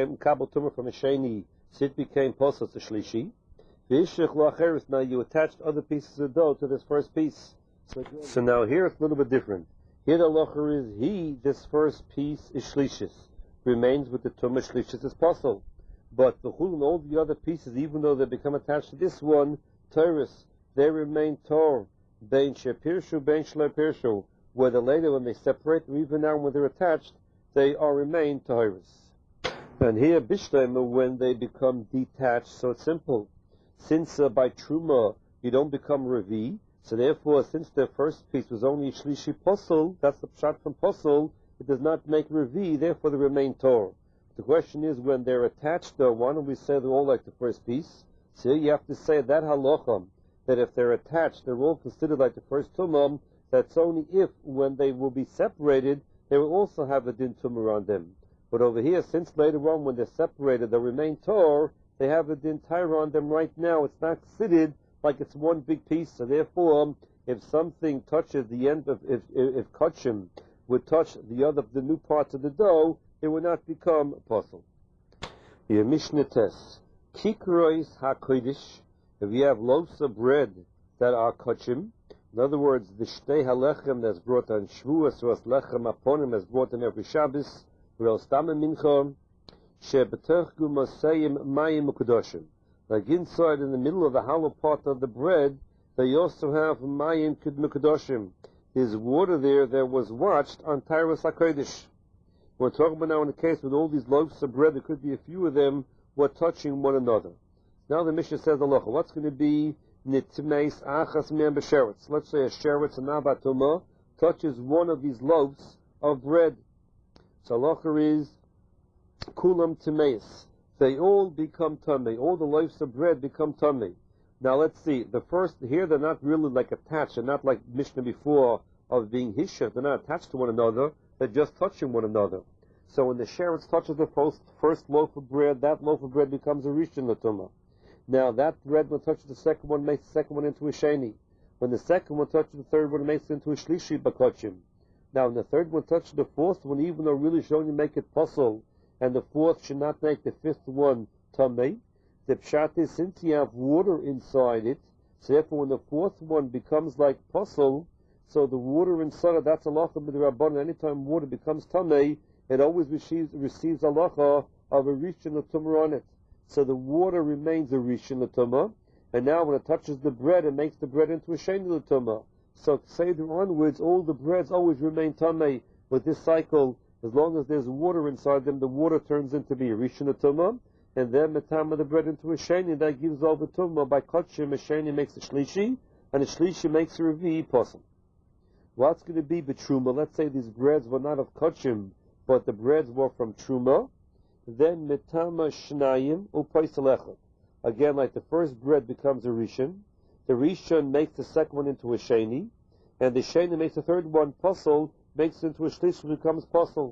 Speaker 1: Tumah from a Sheni, so it became Posel to Shlishi. V'ishech Lo Acheres, now you attached other pieces of dough to this first piece. So now here it's a little bit different. Here the halacha is this first piece is Shlishis, remains with the Tumah Shlishis as possible. But the Chul and all the other pieces, even though they become attached to this one, Taurus, they remain Tor, Bein Shepirshu, Bein Shlepirshu, whether later when they separate, or even now when they're attached, they are remain Taurus. And here, Bishleim, when they become detached, so it's simple. Since by Truma, you don't become Revi, so therefore, since the first piece was only Shlishi Posel, that's the pshat from Posel, it does not make Revi, therefore they remain Tor. The question is, when they're attached though, why don't we say they're all like the first piece? So you have to say that halacham, that if they're attached, they're all considered like the first tumah, that's only if, when they will be separated, they will also have a din tumah on them. But over here, since later on, when they're separated, they remain tor, they have a din tyra on them right now. It's not considered like it's one big piece. So therefore, if something touches the end of, if kachim would touch the new parts of the dough, it would not become apostle. Your Mishnah test. Kikrois HaKodesh, if you have loaves of bread that are kachim, in other words, the shtei halechem that's brought on Shavuos, or lechem aponim that's brought on every Shabbos, Rel Stama Mincha, Shebetech Gumasayim Mayim Ukadoshim. Like inside, in the middle of the hollow part of the bread, they also have Mayim Mukadoshim. There's water there that was watched on Tyrus HaKodesh. We're talking about now in the case with all these loaves of bread, there could be a few of them were touching one another. Now the Mishnah says, Allah, what's going to be nitmeis achas me'em b'sheretz? Let's say a sheretz, an abatuma, touches one of these loaves of bread. So halacha is kulam tameis. They all become tummy. All the loaves of bread become tummy. Now let's see. The first here, they're not really like attached. They're not like Mishnah before of being hisha. They're not attached to one another. They're just touching one another. So when the sheretz touches the first loaf of bread, that loaf of bread becomes a rishon l'tumah. Now that bread, when it touches the second one, makes the second one into a sheni. When the second one touches the third one, it makes it into a shlishi bakochim. Now when the third one touches the fourth one, even though really should only make it puzzle, and the fourth should not make the fifth one tamei, the pshat is, since you have water inside it, so therefore when the fourth one becomes like puzzle, so the water inside it, that's halacha b'derabbanan. Anytime water becomes tamei, it always receives halacha of a rishon l'tumah on it. So the water remains a rishon l'tumah, and now when it touches the bread, it makes the bread into a sheni l'tumah. So Seder onwards, all the breads always remain tamei with this cycle. As long as there's water inside them, the water turns into be a rishon l'tumah, and then metama the bread into a sheni, that gives over tumah. By kachim, a sheni makes a shlishi, and a shlishi makes a revi possum. What's going to be betruma? Let's say these breads were not of kachim, but the breads were from truma. Then metama shnayim upaisel echad. Again, like the first bread becomes a rishon, the rishon makes the second one into a sheni, and the sheni makes the third one puzzle, makes it into a shlish, which becomes puzzle.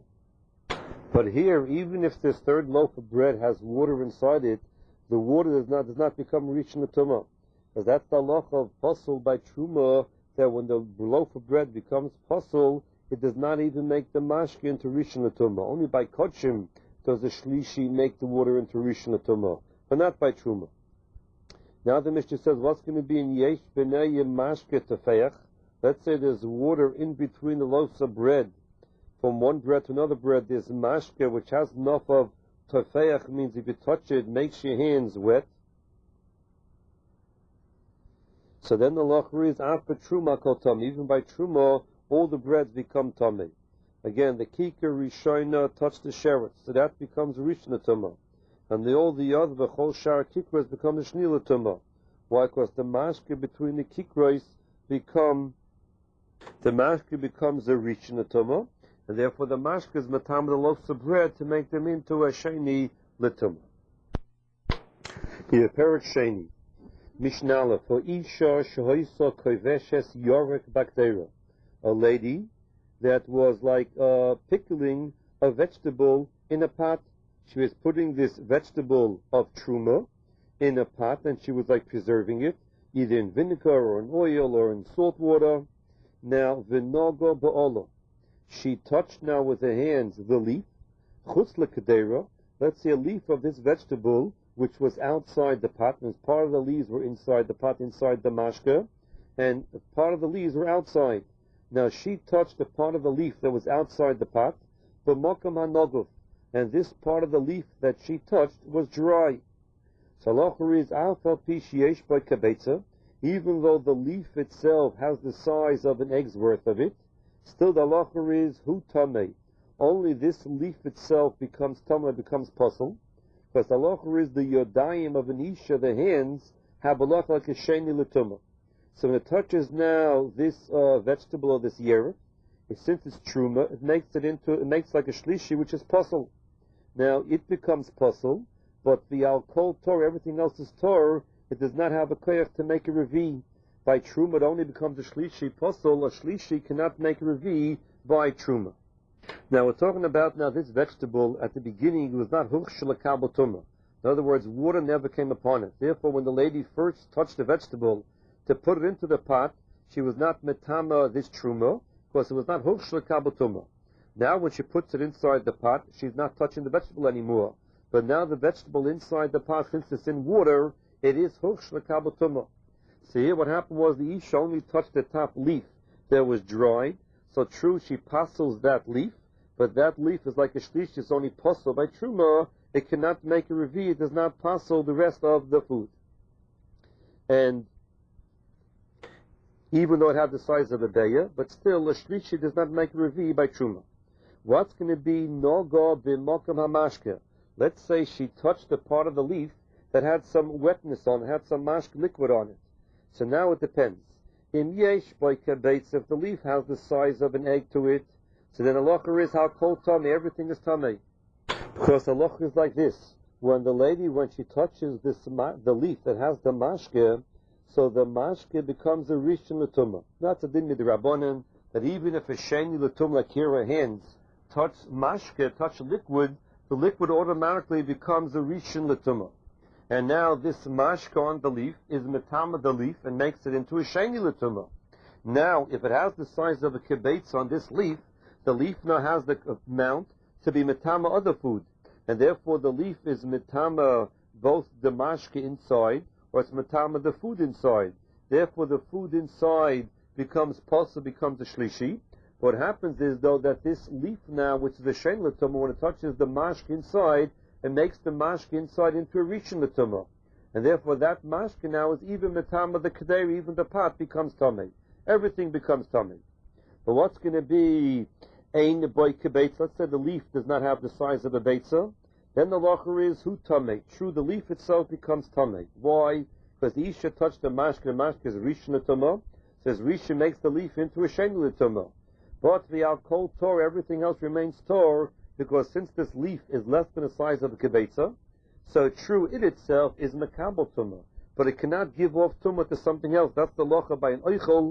Speaker 1: But here, even if this third loaf of bread has water inside it, the water does not become rishon l'tumah, because that's the halacha of puzzle by truma, that when the loaf of bread becomes puzzle, it does not even make the mashke into rishon l'tumah. Only by kochim does the shlishi make the water into rishon l'tumah, but not by truma. Now the Mishnah says, what's going to be in yesh b'nei mashke tefeach? Let's say there's water in between the loaves of bread. From one bread to another bread, there's mashke, which has enough of tefeach, means if you touch it, it makes your hands wet. So then the halacha is, after truma kol tamei, even by truma, all the breads become tamei. Again, the kikar rishona touch the sheretz, so that becomes rishon l'tumah. And all the other, the whole shar kikros become the shni l'tumah. Why? Because the mashke between the kikros becomes a rishon l'tumah, and therefore the mashke is matam the loaves of bread to make them into a sheni l'tumah. Here, perik sheni. Mishnala, for isha shehoisa koveshes yorek bakdera. A lady that was like pickling a vegetable in a pot. She was putting this vegetable of truma in a pot, and she was like preserving it, either in vinegar or in oil or in salt water. Now, v'noga ba'olah. She touched now with her hands the leaf, chutz l'kedera, let's say a leaf of this vegetable, which was outside the pot, and part of the leaves were inside the pot, inside the mashka, and part of the leaves were outside. Now she touched the part of the leaf that was outside the pot, b'mokam hanoguf, and this part of the leaf that she touched was dry. So halacha is alpha pishiesh by kabetza, even though the leaf itself has the size of an egg's worth of it, still the halacha is hu tamei. Only this leaf itself becomes tamei, becomes puzzle, because the halacha is the yodayim of an isha, the hands, have halacha like a sheni l'tumah. So when it touches now this vegetable or this yerek, since it's truma, it makes like a shlishi, which is puzzle. Now it becomes puzzle, but the alcohol Torah, everything else is Torah, it does not have a koyach to make a revi. By truma, it only becomes a shlishi puzzle. A shlishi cannot make a revi by truma. Now we're talking about now this vegetable. At the beginning, it was not huksh l'kabel tumah. In other words, water never came upon it. Therefore, when the lady first touched the vegetable to put it into the pot, she was not metama this truma, because it was not huksh l'kabel tumah. Now when she puts it inside the pot, she's not touching the vegetable anymore. But now the vegetable inside the pot, since it's in water, it is huksh l'kabel tumah. So here what happened was the isha only touched the top leaf that was dried. So true, she puzzles that leaf, but that leaf is like a shlish, it's only puzzled by truma. It cannot make a revi, it does not puzzle the rest of the food. And even though it had the size of a beya, but still a shlishi does not make a revi by truma. What's going to be noga b'mokam hamashke? Let's say she touched the part of the leaf that had some wetness on it, had some mashke liquid on it. So now it depends. In yesh by kabetz, if the leaf has the size of an egg to it, So then the halacha is how kol tamei, everything is tamei. Because the halacha is like this. When the lady, when she touches the leaf that has the mashke, so the mashke becomes a rishon l'tumah. That's a din midrabanan, that even if a sheni l'tumah, like here her hands, touch mashke, touch liquid, the liquid automatically becomes a rishon l'tumah. And now this mashke on the leaf is metama the leaf and makes it into a sheni l'tumah. Now, if it has the size of a kibbutz on this leaf, the leaf now has the amount to be metama other food. And therefore the leaf is metama both the mashke inside, or it's metama the food inside. Therefore the food inside becomes posel, becomes a shlishi. What happens is, though, that this leaf now, which is a shein l'tumah, when it touches the mashke inside, it makes the mashke inside into a rishon l'tumah. And therefore that mashke now is even metama the kedera, even the pot becomes tamei. Everything becomes tamei. But what's going to be ein boy kibetz? Let's say the leaf does not have the size of a beitza. Then the halacha is hu tamei. True, the leaf itself becomes tamei. Why? Because the isha touched the mashke is rishon l'tumah. Says rishon makes the leaf into a shein l'tumah. But the al-kol tor, everything else remains tor, because since this leaf is less than the size of a kibetza, so true, it itself is mekabel tumah. But it cannot give off tumah to something else. That's the halacha by an oichel.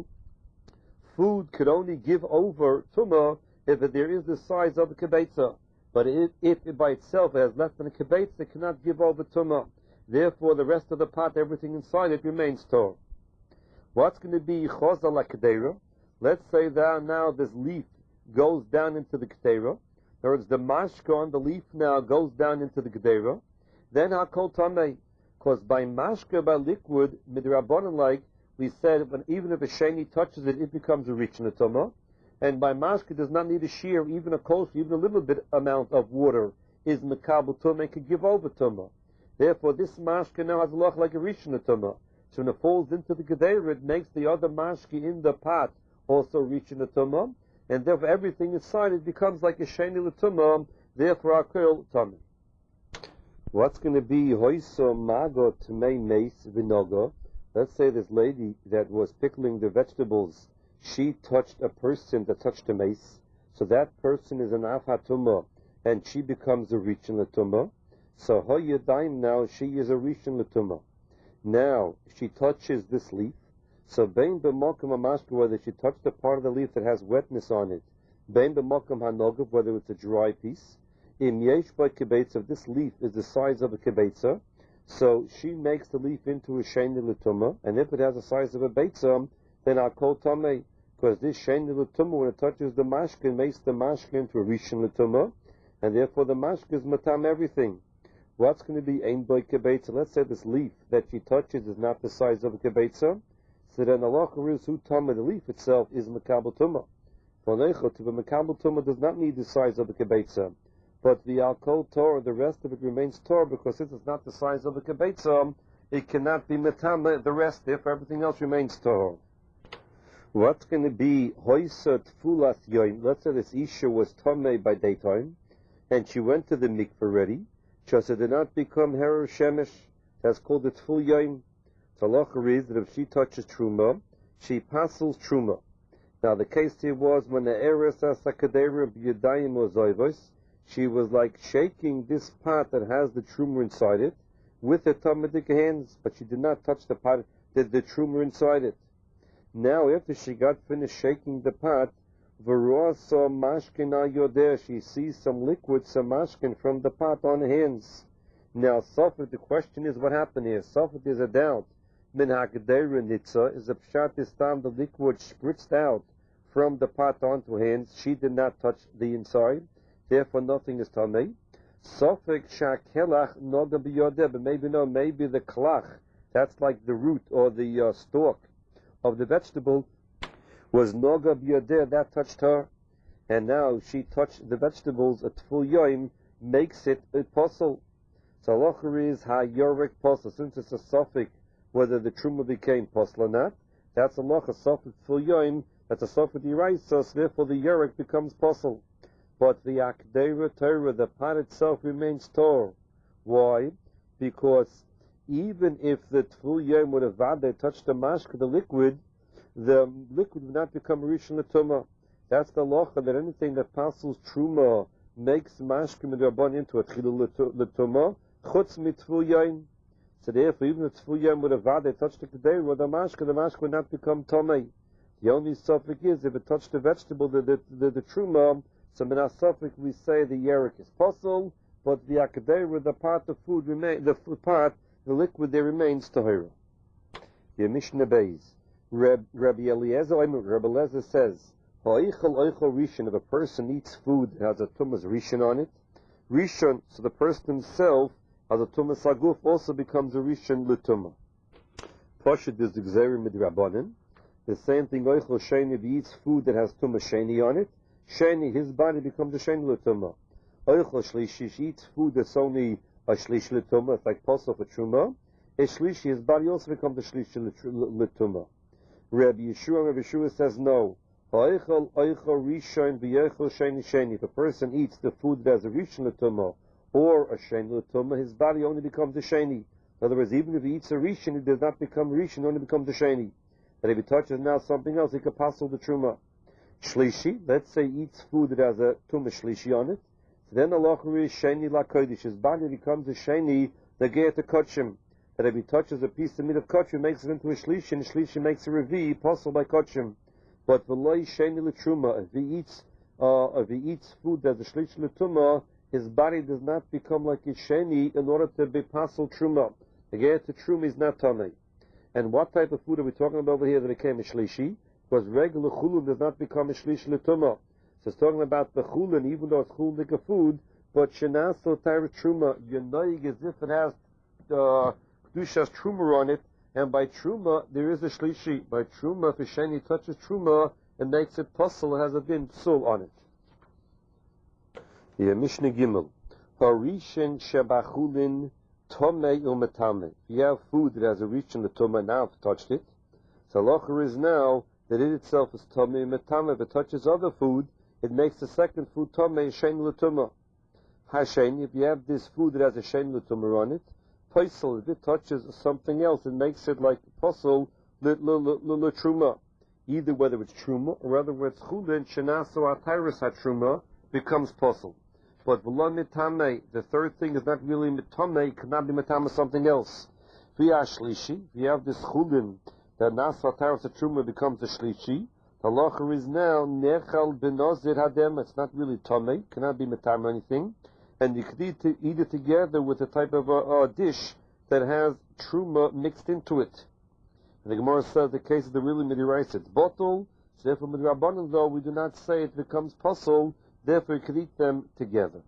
Speaker 1: Food could only give over tumah if there is the size of a kibetza. But if it by itself has less than a kibetza, it cannot give over tumah. Therefore, the rest of the pot, everything inside it, remains tor. What's going to be chazal kedera? Let's say that now this leaf goes down into the kedera. In other words, the mashka on the leaf now goes down into the kedera. Then hakol tamei. Because by mashka, by liquid, midrabanan like, we said, even if a sheni touches it, it becomes a rishon l'tumah. And by mashka does not need a shear, even a kosher, even a little bit amount of water is mekabel tumah and could give over tumah. Therefore, this mashka now has a loch like a rishon l'tumah. So when it falls into the gedera, it makes the other mashke in the pot also rishon l'tumah, and therefore everything inside it becomes like a sheni l'tumah. Therefore, akol tamei. What's going to be hoiso mago tamei meis v'noga? Let's say this lady that was pickling the vegetables, she touched a person that touched a mace, so that person is an afatumah, and she becomes a rishon l'tumah. So hoyadaim now she is a rishon l'tumah. Now she touches this leaf. So bein b'mokum hamashka, whether she touched the part of the leaf that has wetness on it, bein b'mokum hanogav, whether it's a dry piece. Im yesh by kibetza, if this leaf is the size of a kibetza, so she makes the leaf into a sheni l'tumah, and if it has the size of a beitza, then akol tamei, because this sheni l'tumah, when it touches the mashke, makes the mashke into a rishon l'tumah, and therefore the mashke is matam everything. What's going to be ein boy kibetza? Let's say this leaf that she touches is not the size of a kibetza, so then the halacha is hu tamei, the leaf itself is mekabel tumah. For neichot, to be mekabel tumah does not need the size of a kibetza. But the alkol tor, the rest of it remains tor, because since it's not the size of a kibetza, it cannot be metama the rest, if everything else remains tor. What's going to be hoisa tfulas yoim? Let's say this isha was tamei by daytime, and she went to the mikveh already, because it did not become herer shemesh. That's called the tful yoim. So halacha is that if she touches truma, she passes truma. Now the case here was when the eres asakadera b'yadayim ozoivos, she was like shaking this pot that has the truma inside it with her talmudic hands, but she did not touch the pot, the truma inside it. Now, after she got finished shaking the pot, Veroa saw mashkin al yoder, she sees some liquid, some mashkin from the pot on her hands. Now, Safed, the question is what happened here? Safed is a doubt. Min ha'gedera nitza, is a pshat this time the liquid spritzed out from the pot onto her hands. She did not touch the inside. Therefore, nothing is tamei. Sofek shakelach noga b'yodeh, but maybe no, maybe the klach, that's like the root or the stalk of the vegetable, was noga b'yodeh, that touched her, and now she touched the vegetables. A tful yoim makes it a posel. So halacha is ha-yorek posel, since it's a suffix whether the truma became posel or not. That's a halacha suffix tful yoim. That's a suffix deraisa, so therefore the yorek becomes posel. But the akdera Torah, the pot itself remains tor. Why? Because even if the tful yom would have vade touched the mashka, the liquid would not become rishon l'tumah. That's the locha that anything that passes truma makes mashkim and rabban into a chilu l'tuma chutz mitfu yain. So therefore, even if tfu yain would have they touched the kedei with the mashka would not become tomei. The only suffix is if it touched the vegetable, the truma. So min ha-suffix we say the yerek is possible, but the akadei, the part of food remain, the liquid there remains tahira. The Mishnah Beis, Rabbi Eliezer says, ha'oichel rishon, if a person eats food that has a tumas rishon on it, rishon, so the person himself has a tumas aguf, also becomes a rishon l'tumah. Pashut is the gzerim midrabanan. The same thing, oichel sheni, if he eats food that has tumas sheni on it, sheni, his body becomes a sheni l'tumah. Oichel shlishi, he eats food that's only a shlish l'tumah, it's like posel for truma. A shlishi, his body also becomes a shlishi l'tumah. Rabbi Yeshua says no. If a person eats the food that has a rishon l'tumah or a sheni l'tumah, his body only becomes a sheni. In other words, even if he eats a rishon, it does not become rishon, it only becomes a sheni. But if he touches now something else, he could passel the truma. Shlishi, let's say he eats food that has a tumah shlishi on it, so then the locher is sheni lakodesh. His body becomes a sheni that get to kachim. That if he touches a piece of meat of kachim, makes it into a shlishi, and shlishi makes a revi, possible by kachim. But v'loi sheni l'truma, if he eats food that's a shlishi l'truma, his body does not become like a sheni in order to be passel truma. The get to truma is not tamei. And what type of food are we talking about over here that became a shlishi? Because regular chulun does not become a shlishi l'truma. So it's talking about the chulun, even though it's chulun like a food, but shenaso tyra truma, you're noig as if it has Kedushas truma on it, and by truma there is a shlishi. By truma, if a sheni touches truma, it makes it puzzle, it has a din psul on it. Yeah, Mishnah Gimel. Harishin shebachulin tomei umetame. If you have food that has a reach in the tumah, now if it touched it, so locher is now that it itself is tomei umetame. If it touches other food, it makes the second food tomei sheni l'tumah. Hasheni, if you have this food that has a sheni l'tumah on it, paisel, if it touches something else, it makes it like posel truma. Either whether it's truma or whether it's chulin, shenaso atyrus hatruma becomes posel. But v'lo mitame, the third thing is not really mitame, it cannot be mitame something else. V'ya shlishi, if you have this chulin that naso atyrus hatruma becomes a shlishi, the locher is now nechal benozir hadem. It's not really tame, cannot be mitame or anything. And you could eat it together with a type of a dish that has truma mixed into it. And the Gemara says the case of the really midiraisa, it's bottle. So therefore, midrabanan though we do not say it becomes puzzle. Therefore, you could eat them together.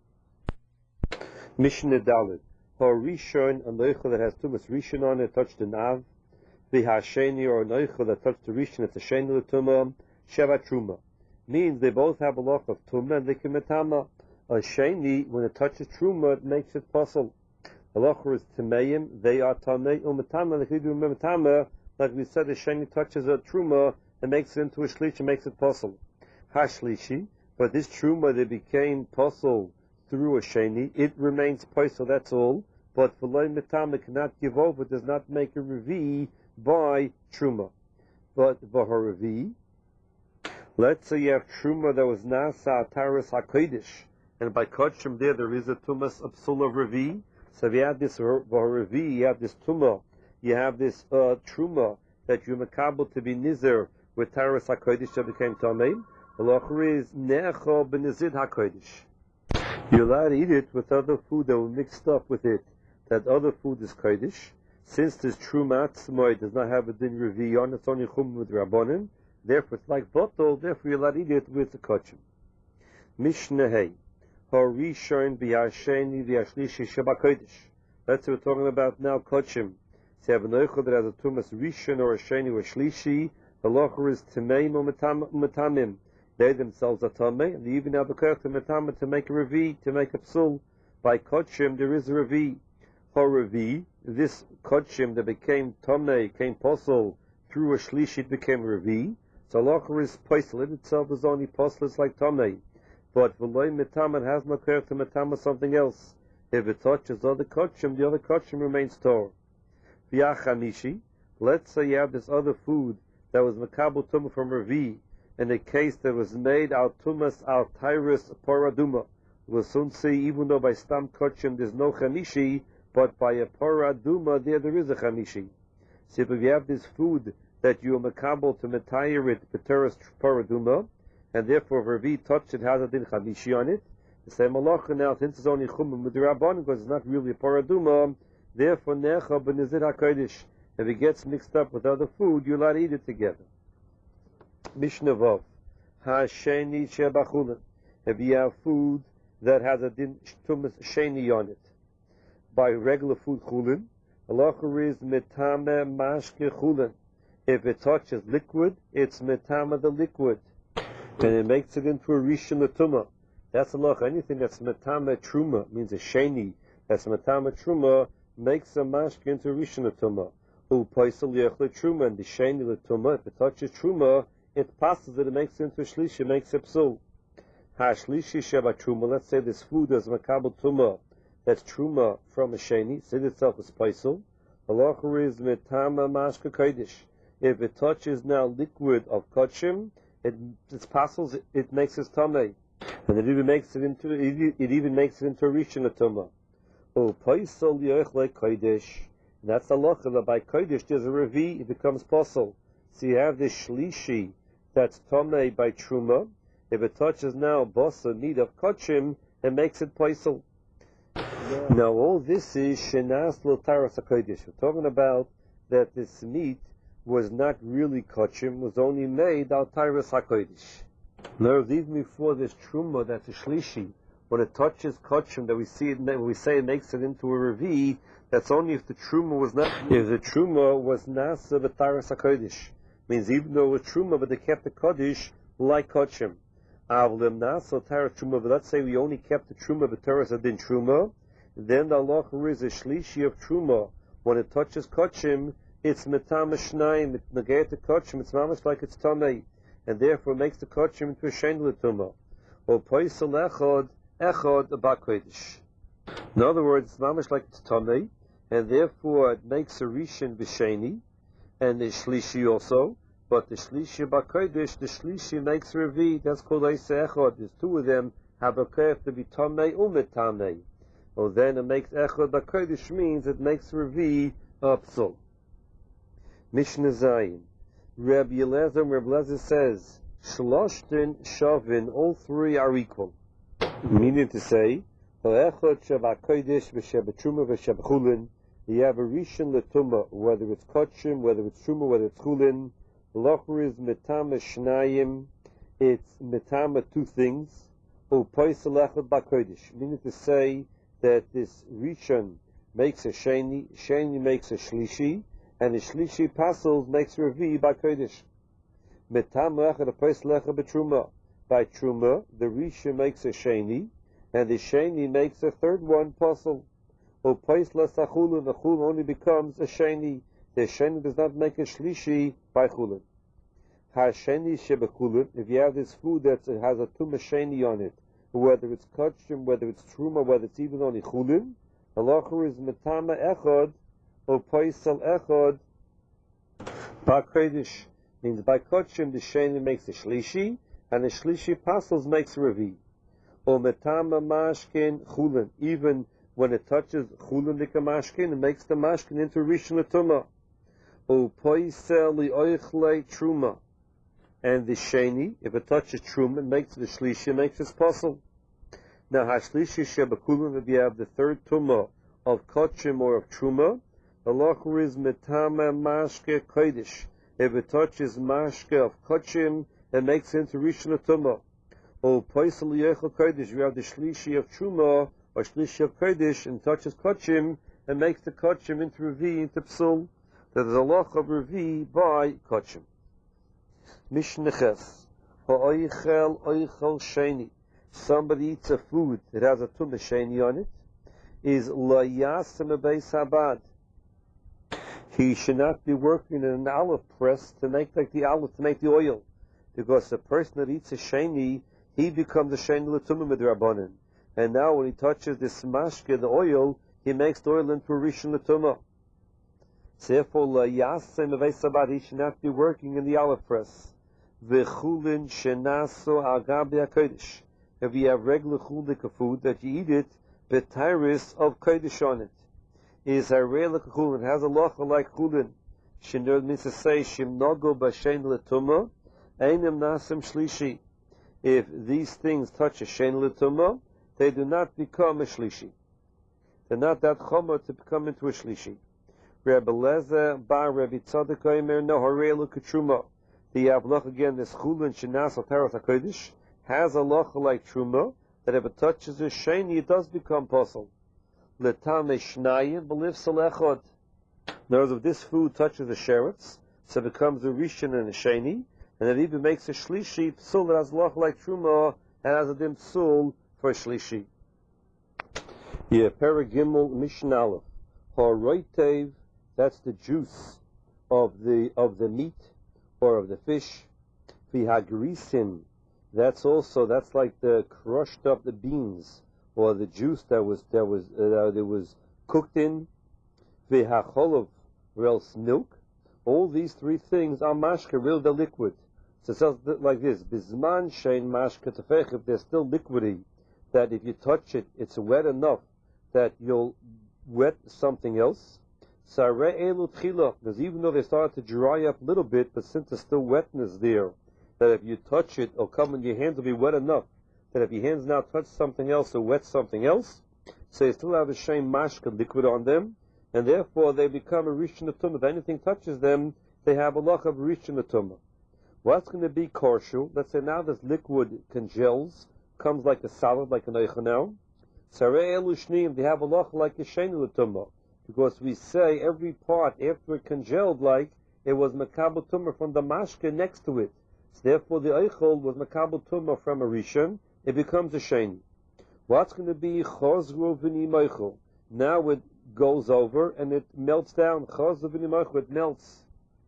Speaker 1: Mishnah Dalet. For rishon, a noichel that has tumas rishon on it, touched the nav. The hasheni or a noichel that touched the rishon, it's a sheni l'tumah, sheva truma. Means they both have a loch of tumah and they can metama. A sheni, when it touches truma, it makes it puzzle. The locher is tameim, they are tamei, umetama, like we said, the sheni touches a truma, and makes it into a shlish, and makes it puzzle. Hashlishi, but this truma, they became puzzle through a sheni, it remains puzzle, that's all, but v'loi metama cannot give over, does not make a revi by truma. But v'ha revi, let's say you have truma that was nasa ataris hakodesh, and by kachim there is a tumas psul of revi. So if you have this revi, you have this tumah, you have this truma that you makabel to be nizer with taras hakodesh that became tamei. The locher is necho benizid hakodesh. You're allowed to eat it with other food that will mixed up with it. That other food is kodesh. Since this truma atzmoi does not have a din revi on, it's only chum with rabbanim. Therefore, it's like bottle. Therefore, you're allowed to eat it with the kachim. Mishnah Hey. Harishon b'yasheni v'yashlishi shabakodesh. That's what we're talking about now, kachim. So you have an oichel that has a tumas rishon or a sheni or a shlishi. The locher is tameim or metamim. They themselves are tamei, and they even have a koch to metamim to make a revi, to make a psul. By kachim there is a revi. For revi, this kachim that became tamei, came posel through a shlishi, it became revi. So locher is posel. It itself is only posel, it's like tamei. But v'loi metama, it has no care to metama something else. If it touches other kachim, the other kachim remains tor. V'yachamishi, let's say you have this other food that was makabel tumah from revi, in a case that was made al tumas al tyrus paraduma. We'll soon see, even though by stam kochim there's no chamishi, but by a paraduma there is a chamishi. So if you have this food that you are makabel to metayir it b'teres paraduma, and therefore if Ravi touched it has a din chamishi on it, the same malacha now, since it's only chumim with the rabban, because it's not really a paraduma, therefore necha b'nizir hakodesh. If it gets mixed up with other food, you're allowed to eat it together. Mishnah Vav, hasheni shebachulin. If you have food that has a din tumas sheni on it, by regular food chulin, halacha is metame mashke chulin. If it touches liquid, it's metame the liquid, and it makes it into a rishon l'tumah. That's halacha. Anything that's metame truma, means a sheni, that's metame truma, makes a mashke into a rishon l'tumah. Upaisal yechle truma, and the sheni l'tumah, if it touches truma, it passes it, it makes it into a shlishi, makes it psul. Ha-shlishi sheba truma, let's say this food is makabel truma, that's truma from a sheni, sit itself is paisal. Halacha is metama mashka kodesh. If it touches now liquid of kachim, it passes, it makes it tamei, and it even makes it into a rishon tumah. Upaisal yechle kodesh. That's halacha that by kodesh there's a revi, it becomes pasul. So you have this shlishi that's tamei by truma. If it touches now basa, meat of kachim, it makes it paisel. Now all this is shenas l'taras hakodesh. We're talking about that this meat was not really kachim, was only made al taras hakodesh. Now even before this truma, that's a shlishi, when it touches kachim, that we say it makes it into a revi. That's only if the truma was not. If the truma was nasa b'taras hakodesh, means even though it was truma, but they kept the kodesh like kachim. Avlim nasa taras truma. But let's say we only kept the truma b'taras adin truma. Then the halacha is a shlishi of truma. When it touches kachim, it's metama shnayim. It negate the kachim. It's mamash like it's tamei, and therefore makes the kachim into a shein l'tumah. Or paisal echad b'kodesh. In other words, it's mamash like it's tamei, and therefore it makes a rishon b'sheni, and the shlishi also. But the shlishi b'kodesh, the shlishi makes revi. That's called eiseh echad. There's two of them have a kef to be tamei u'metamei. Well, then it makes echad b'kodesh, means it makes revi psul. Mishnah Zayin. Rabbi Eliezer says, Shloshtin shavin, all three are equal. Meaning to say, Ha'echad shebakodesh v'shebatruma v'shebachulin, you have a rishon l'tumah, whether it's kachim, whether it's truma, whether it's chulin. L'ocher is metama shnayim, it's metama two things. U'poisel echad b'kodesh, meaning to say that this rishon makes a sheni makes a shlishi, and the shlishi pasels makes revi by kodesh. Metama echad u'poisel echad b'truma. By truma, the rishon makes a sheni, and the sheni makes a third one pasel. U'poisel echad the chulin only becomes a sheni. The sheni does not make a shlishi by chulin. Ha-sheni shebechulin, if you have this food that has a tumah sheni on it, whether it's kachim, whether it's truma, whether it's even only chulin, halacha is metama echad or paisal echad b'kodesh, means by kachim the sheni makes a shlishi, and the shlishi pasels makes revi. Or metama mashkin chulin, even when it touches chulin mashkin, it makes the mashkin into rishon l'tumah. Or paisel li'oichle truma, and the sheni, if it touches truma, it makes the shlishi, it makes it pasel. Now, ha-shlishi shebakulin, if you have the third tumah of kachim or of truma, the halacha is metama mashke kodesh. If it touches mashke of kachim, it makes it into rishon tumah. Or paisel yechel kodesh, you have the shlishi of truma or shlishi of kodesh, and touches kachim, and makes the kachim into revi, into psul. That is a halacha of revi by kachim. Mishnah Ches. Ha'oichel oichel sheni. Somebody eats a food that has a tumah sheni on it, is lo yasem beis habad. He should not be working in an olive press to make like the olive, to make the oil, because the person that eats a sheni, he becomes a sheni l'tumah midrabanan, and now when he touches this mashke, the oil, he makes the oil into a rishon l'tumah. Therefore, lo yasem beis habad, he should not be working in the olive press. v'chulin shenaso al gabi hakodesh. If you have regular chulik food that you eat it, b'tairis of kodesh on it. Is harei like chulin, has a locha like chulin. Shinur means to say shimnogo b'shein l'tumah, einim nasim shlishi. If these things touch a shein l'tumah, they do not become a shlishi. They're not that chomer to become into a shlishi. Rabbi Lezer bar Rabbi Tzadok Omer no harei l'katruma. The avloch again, this chulin shenas al taras hakodesh has a locha like truma that if it touches a sheni, it does become possible. Letame shnayim b'liv salechot. In other words, if this food touches the sheretz, so it becomes a rishon and a sheni, and it even makes a shlishi psul that has loch like truma and has a dim psul for a shlishi. Yeah, paragimel mishnalef haroitev. That's the juice of the meat or of the fish. V'hagrisim. That's like the crushed up the beans or the juice that was cooked in. V'hacholov, or else milk. All these three things are mashka, real the liquid. So it says like this: Bizman shein mashka tefech. If they're still liquidy, that if you touch it, it's wet enough that you'll wet something else. Sarei elu tchila, because even though they started to dry up a little bit, but since there's still wetness there, that if you touch it, or come in your hands will be wet enough that if your hands now touch something else or wet something else, so you still have a shein mashka liquid on them, and therefore they become a rishon l'tumah. If anything touches them, they have a loch of rishon l'tumah. What's going to be korshu? Let's say now this liquid congels, comes like a solid, like an eicha now. Sarei elu shneim, they have a loch like a shein l'tumah, because we say every part after it congealed, like it was makabel tumah from the mashka next to it. So therefore the eichel was makabel tumah from a rishon, it becomes a sheni. What's going to be chozru v'nimoichel? Now it goes over and it melts down. Chozru v'nimoichel, it melts.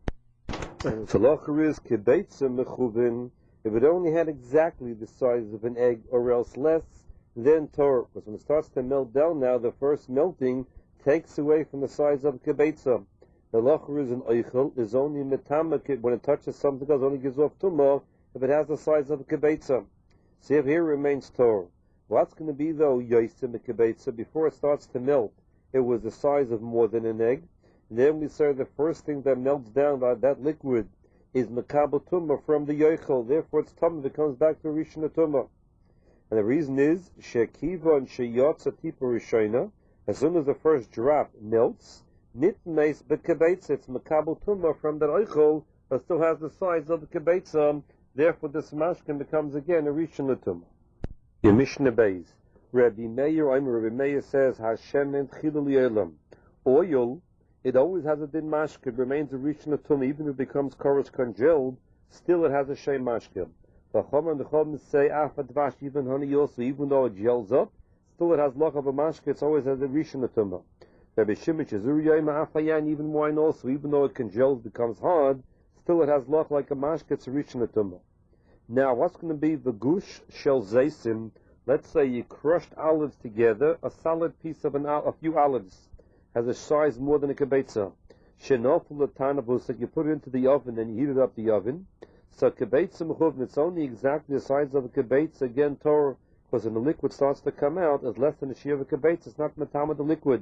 Speaker 1: And the locher is kibeitza mechuvin. If it only had exactly the size of an egg or else less, then Torah. Because when it starts to melt down now, the first melting takes away from the size of kibeitza. The locher is an eichel, is only metama, when it touches something else, only gives off tumah if it has the size of a kibeitza. See if here remains Torah. What's going to be though yosim kibeitza? Before it starts to melt, it was the size of more than an egg. And then we say the first thing that melts down by that liquid is makabel tumah from the yoichel. Therefore its tumah, it comes back to rishon tumah. And the reason is shekiva and sheyotza tipa rishona. As soon as the first drop melts, nitmeis b'kibeitza, it's makabel tumah from that yoichel, but still has the size of the kibeitza. Therefore this mashkin becomes again a rishon tumah. Your Mishnah Beis, Rabbi Meir says Hashem and chilul yelam. Oil, it always has a din mashke, it remains a rishon tumah, even if it becomes chorus congealed, still it has a shein mashke. The Chum and the Chum say afadvash, even honey also, even though it gels up, still it has loch of a mashke, it's always has a rishon tumah. Rabbi Shimon Chazur Yoyma Afayan, even wine also, even though it congels, becomes hard, still it has loch like a mashke, it's a rishon tumah. Now, what's going to be the gush shel zaysim? Let's say you crushed olives together, a solid piece of a few olives has a size more than a kibeitza. Shenofel l'tanavus, that you put it into the oven and you heat it up the oven. So kibeitza mechuvin, it's only exactly the size of a kibeitza. Again, Torah, because when the liquid starts to come out, it's less than a shear of a kibeitza. It's not matama the liquid.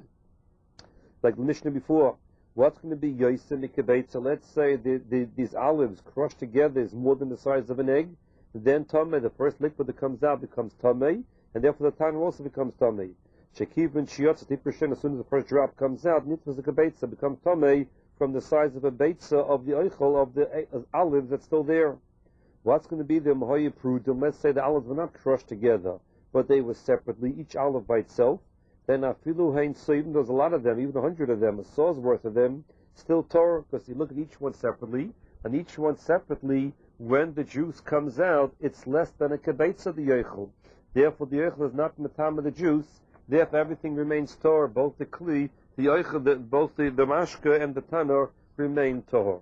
Speaker 1: Like the Mishnah before. What's going to be yosim kibeitza? Let's say these olives crushed together is more than the size of an egg. Then tamei, the first liquid that comes out becomes tamei, and therefore the time also becomes tamei. Shekiv and shiotz tiprishin, as soon as the first drop comes out, nitmas a kibeitza becomes tamei from the size of a beitza of the eichel of the olives that's still there. What's going to be the mahoye prudim? Let's say the olives were not crushed together, but they were separately, each olive by itself. Then afilu hain, so even there's a lot of them, even 100 of them, a saw's worth of them, still Torah, because you look at each one separately, and each one separately, when the juice comes out, it's less than a kibeitza of the yoichel. Therefore, the yoichel is not matama the juice. Therefore, everything remains Torah. Both the kli, the yoichel, both the mashka and the tanor remain Torah.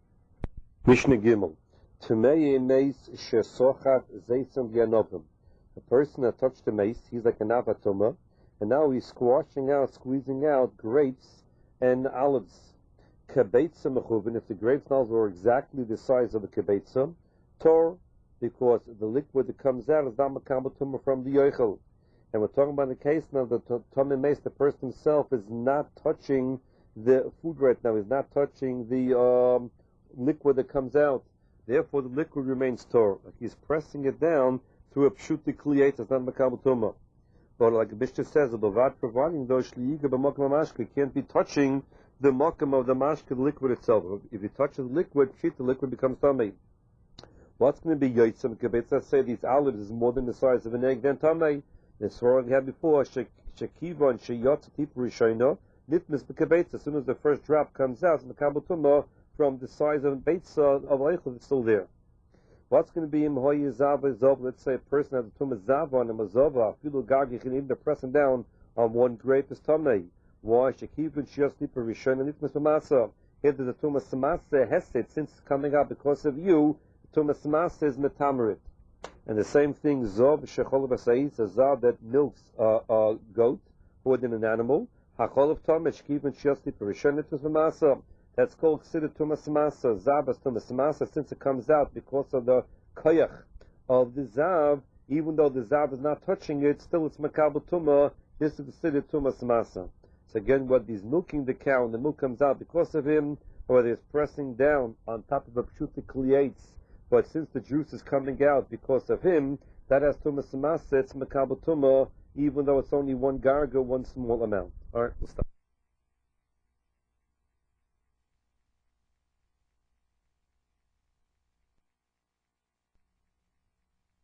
Speaker 1: Mishnah Gimel. Tumei meis shesochat zeitzim v'yanobim. The person that touched the mace, he's like an avatoma, and now he's squeezing out grapes and olives. Kibeitza mechuvin, if the grapes now were exactly the size of a kibeitza, tor, because the liquid that comes out is not makabel tumah from the yoichel. And we're talking about the case now that Tomei Mace, the person himself, is not touching the food right now. He's not touching the liquid that comes out. Therefore, the liquid remains tor. Like he's pressing it down through a pshuti kliyet. It's not makabel tumah. But like the Mishnah says, about providing those shliiga b'makom mashke, can't be touching the makom of the mashke, the liquid itself. If you touch the liquid, the liquid becomes tamei. What's going to be yotzim kibetz? Let's say these olives is more than the size of an egg, then tamei. The sword we had before, shekiva and sheyotz tipu rishayna, nitmis b'kibetz. As soon as the first drop comes out, it's makabel tumah from the size of a beitza of eichel that's still there. What's going to be in Mahoye Zava Zov? Let's say a person has a tumah Zava and a Mazova, Filu Gagi, can even pressing down on one grape is Tamei. Why? Shekivin Shios Nipa Rishon and Nitmas Mamasa. Here there's a tumah Samasa Hesed, since it's coming out because of you, the tumah Samasa is Metamarit. And the same thing, Zov Shechol Basais, a Zav that milks a goat more than an animal. Hachol of Tamei, Shekivin Shios Nipa Rishon and Nitmas Mamasa. That's called Ksidah Tumas Masa, Zabas Tumas Masa, since it comes out because of the koyach of the Zav, even though the Zav is not touching it, still it's Makabel Tumah, this is Ksidah Tumas Masa. So again, whether he's milking the cow and the milk comes out because of him, or whether he's pressing down on top of a pshuti kliyates, but since the juice is coming out because of him, that has Tumas Masa, it's Makabel Tumah, even though it's only one garga, one small amount. Alright, we'll stop.